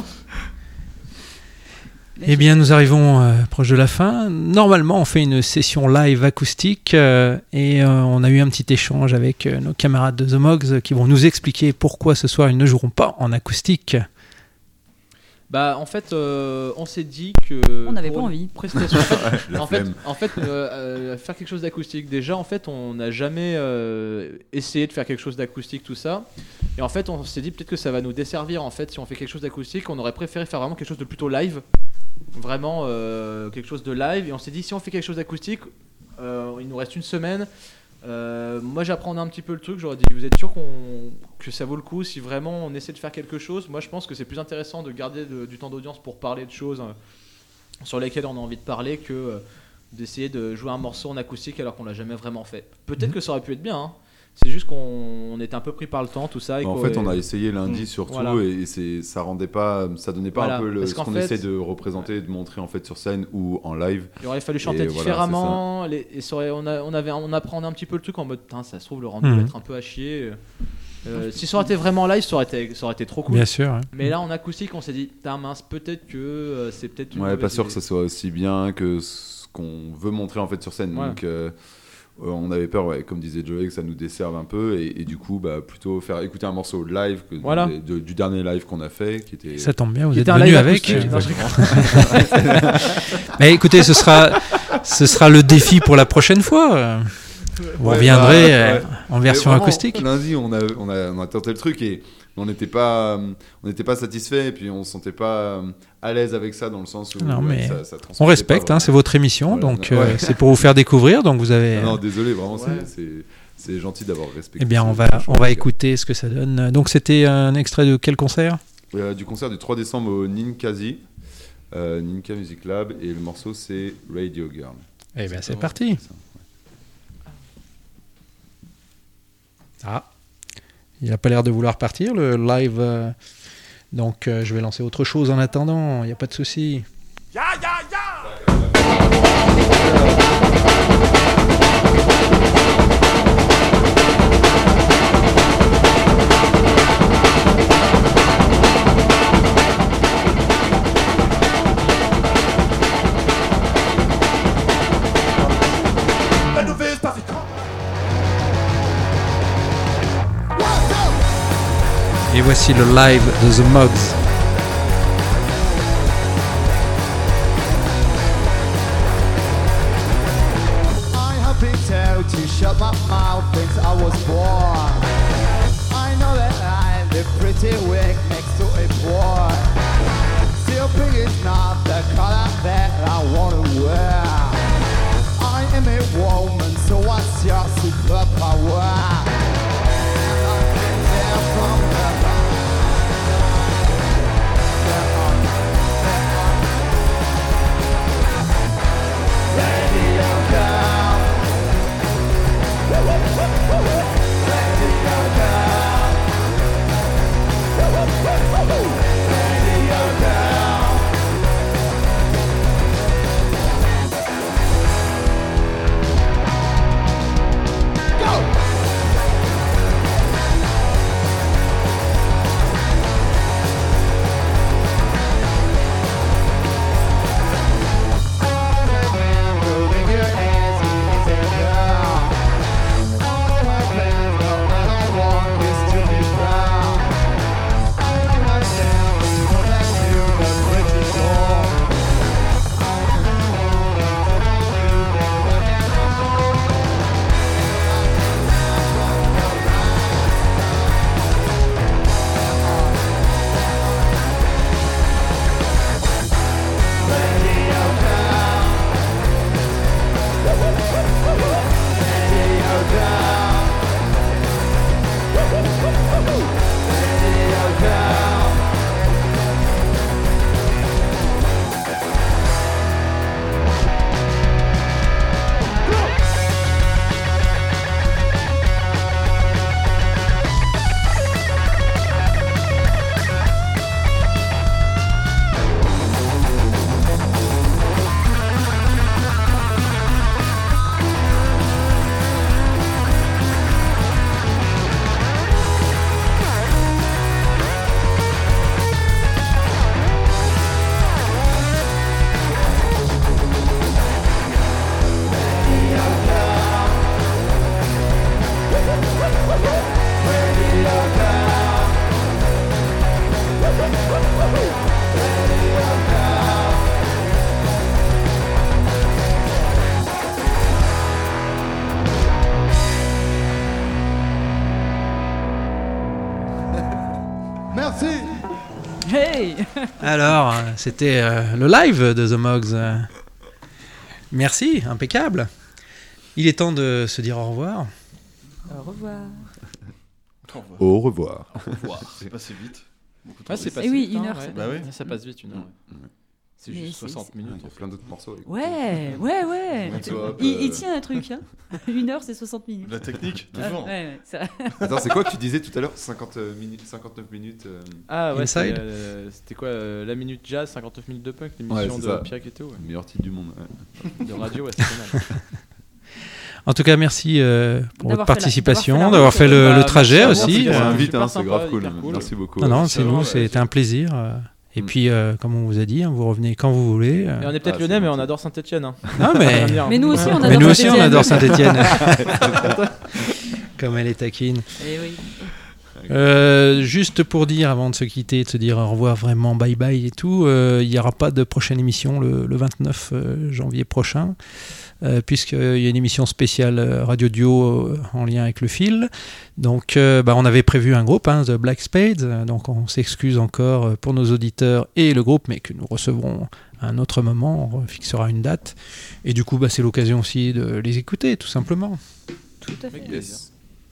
Speaker 1: Eh bien, nous arrivons proche de la fin. Normalement, on fait une session live acoustique et on a eu un petit échange avec nos camarades de The Mogs qui vont nous expliquer pourquoi ce soir ils ne joueront pas en acoustique.
Speaker 7: Bah en fait on s'est dit que
Speaker 2: on n'avait
Speaker 7: pour
Speaker 2: pas
Speaker 7: une
Speaker 2: envie.
Speaker 7: Prestation en fait faire quelque chose d'acoustique, déjà en fait on n'a jamais essayé de faire quelque chose d'acoustique, tout ça, et en fait on s'est dit peut-être que ça va nous desservir. En fait si on fait quelque chose d'acoustique, on aurait préféré faire vraiment quelque chose de plutôt live, vraiment quelque chose de live, et on s'est dit si on fait quelque chose d'acoustique, il nous reste une semaine. Moi j'apprends un petit peu le truc, j'aurais dit vous êtes sûr que ça vaut le coup si vraiment on essaie de faire quelque chose? Moi je pense que c'est plus intéressant de garder du temps d'audience pour parler de choses sur lesquelles on a envie de parler que d'essayer de jouer un morceau en acoustique alors qu'on l'a jamais vraiment fait. Peut-être que ça aurait pu être bien, hein. C'est juste qu'on était un peu pris par le temps, tout ça.
Speaker 4: En fait, on a essayé lundi surtout, voilà. Et ça rendait pas, ça donnait pas voilà. Un peu ce qu'on essaie de représenter, de montrer en fait sur scène ou en live.
Speaker 7: Il aurait fallu chanter différemment. On apprenait un petit peu le truc en mode, ça se trouve le rendu va être un peu à chier. Si ça aurait été vraiment live, ça aurait été trop cool.
Speaker 1: Bien sûr. Ouais.
Speaker 7: Mais là en acoustique, on s'est dit, mince, peut-être que c'est peut-être.
Speaker 4: Ouais, pas sûr que ça soit aussi bien que ce qu'on veut montrer en fait sur scène. Ouais. Donc. On avait peur, comme disait Joey, que ça nous desserve un peu et du coup plutôt faire écouter un morceau live que voilà. du dernier live qu'on a fait qui était...
Speaker 1: Ça tombe bien, vous êtes venu avec. Mais écoutez, ce sera le défi pour la prochaine fois. Vous reviendrez en version acoustique.
Speaker 4: Lundi, on a tenté le truc et on n'était pas satisfait et puis on se sentait pas à l'aise avec ça dans le sens où
Speaker 1: non, mais ça on respecte, c'est votre émission, voilà, donc c'est pour vous faire découvrir, donc vous avez.
Speaker 4: Non, désolé, vraiment, c'est gentil d'avoir respecté.
Speaker 1: Eh bien, on va écouter ce que ça donne. Donc, c'était un extrait de quel concert ?
Speaker 4: Du concert du 3 décembre au Ninkasi, Ninka Music Lab, et le morceau c'est Radio Girl.
Speaker 1: Eh bien, c'est parti. Il n'a pas l'air de vouloir partir, le live. Donc, je vais lancer autre chose en attendant. Il n'y a pas de souci. Et voici le live de The Mogs. Alors, c'était le live de The Mogs. Merci, impeccable. Il est temps de se dire au revoir.
Speaker 2: Au revoir.
Speaker 4: Au revoir.
Speaker 5: C'est passé vite.
Speaker 7: Ouais, c'est
Speaker 2: Et
Speaker 7: passé
Speaker 2: oui,
Speaker 7: vite,
Speaker 2: 1
Speaker 7: hein,
Speaker 2: heure,
Speaker 7: ouais.
Speaker 2: c'est
Speaker 5: Bah oui.
Speaker 7: Ça passe vite, 1 heure. C'est
Speaker 2: Mais
Speaker 7: juste
Speaker 2: c'est-
Speaker 7: 60
Speaker 4: Il y
Speaker 7: minutes.
Speaker 4: a plein d'autres morceaux. à écouter.
Speaker 2: Ouais.
Speaker 4: Swap,
Speaker 2: Il tient un truc. Hein. 1 heure, c'est 60 minutes.
Speaker 5: La technique,
Speaker 2: Ah,
Speaker 5: toujours.
Speaker 2: ouais, ça...
Speaker 4: Attends, c'est quoi que tu disais tout à l'heure 59 minutes.
Speaker 7: Ah ouais,
Speaker 1: Inside.
Speaker 7: c'était quoi la minute jazz, 59 minutes de punk, l'émission
Speaker 4: Ouais, c'est
Speaker 7: de
Speaker 4: ça.
Speaker 7: Pierre Keto,
Speaker 4: Le meilleur titre du monde. Ouais.
Speaker 7: de radio, ouais, c'est pas mal.
Speaker 1: En tout cas, merci pour votre
Speaker 2: D'avoir fait la-
Speaker 1: participation,
Speaker 2: d'avoir
Speaker 1: d'avoir
Speaker 2: fait
Speaker 1: fait
Speaker 2: la
Speaker 1: le
Speaker 7: route.
Speaker 1: trajet
Speaker 7: Bah,
Speaker 1: aussi.
Speaker 7: merci,
Speaker 4: On
Speaker 7: Ouais,
Speaker 4: invite,
Speaker 7: super
Speaker 4: hein, c'est
Speaker 7: sympa,
Speaker 4: grave cool.
Speaker 7: hyper cool.
Speaker 4: Merci beaucoup.
Speaker 1: Non,
Speaker 4: ouais.
Speaker 1: c'est nous, c'était un plaisir. Et puis, comme on vous a dit, vous revenez quand vous voulez.
Speaker 7: Et on est peut-être
Speaker 4: Ah,
Speaker 7: lyonnais,
Speaker 4: c'est
Speaker 7: mais on
Speaker 4: gentil.
Speaker 7: adore Saint-Etienne. Hein.
Speaker 1: Non,
Speaker 2: Mais nous aussi, on adore
Speaker 1: mais nous aussi, on
Speaker 2: Saint-Étienne.
Speaker 1: adore Saint-Étienne. Comme elle est taquine.
Speaker 2: Eh oui.
Speaker 1: Juste pour dire, avant de se quitter, de se dire au revoir vraiment, bye bye et tout, il n'y aura pas de prochaine émission le 29 janvier prochain, puisqu'il y a une émission spéciale Radio Duo en lien avec le fil. Donc on avait prévu un groupe, The Black Spades, donc on s'excuse encore pour nos auditeurs et le groupe, mais que nous recevrons à un autre moment, on fixera une date. Et du coup, c'est l'occasion aussi de les écouter, tout simplement.
Speaker 2: Tout à fait.
Speaker 4: Yes.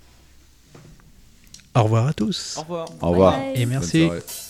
Speaker 1: Au revoir à tous.
Speaker 7: Au revoir.
Speaker 4: Au revoir.
Speaker 2: Bye bye.
Speaker 1: Et merci.
Speaker 4: Bonne soirée.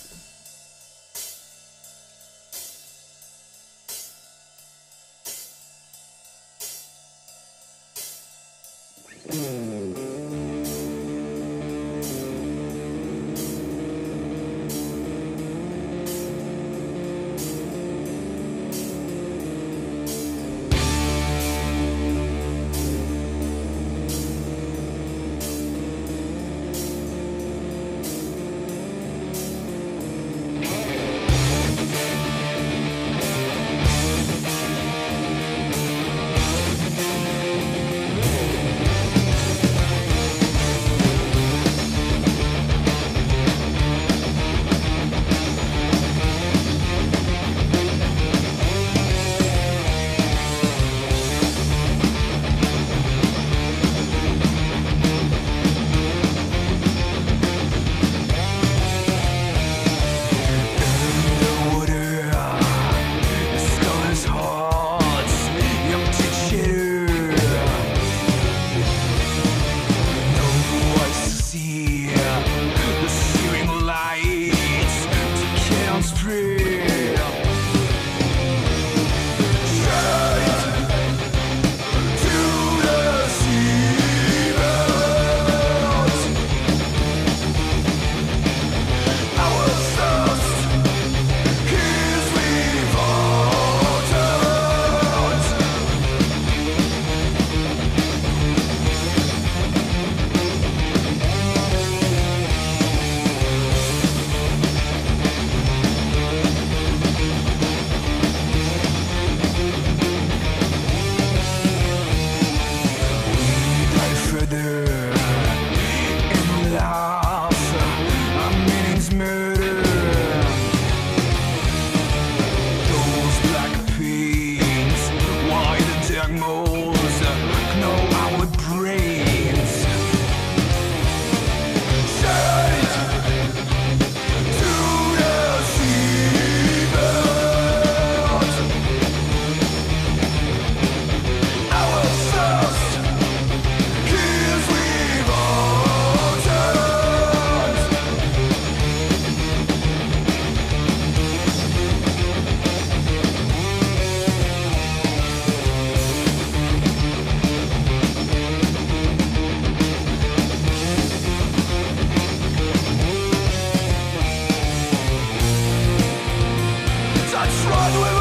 Speaker 6: Run with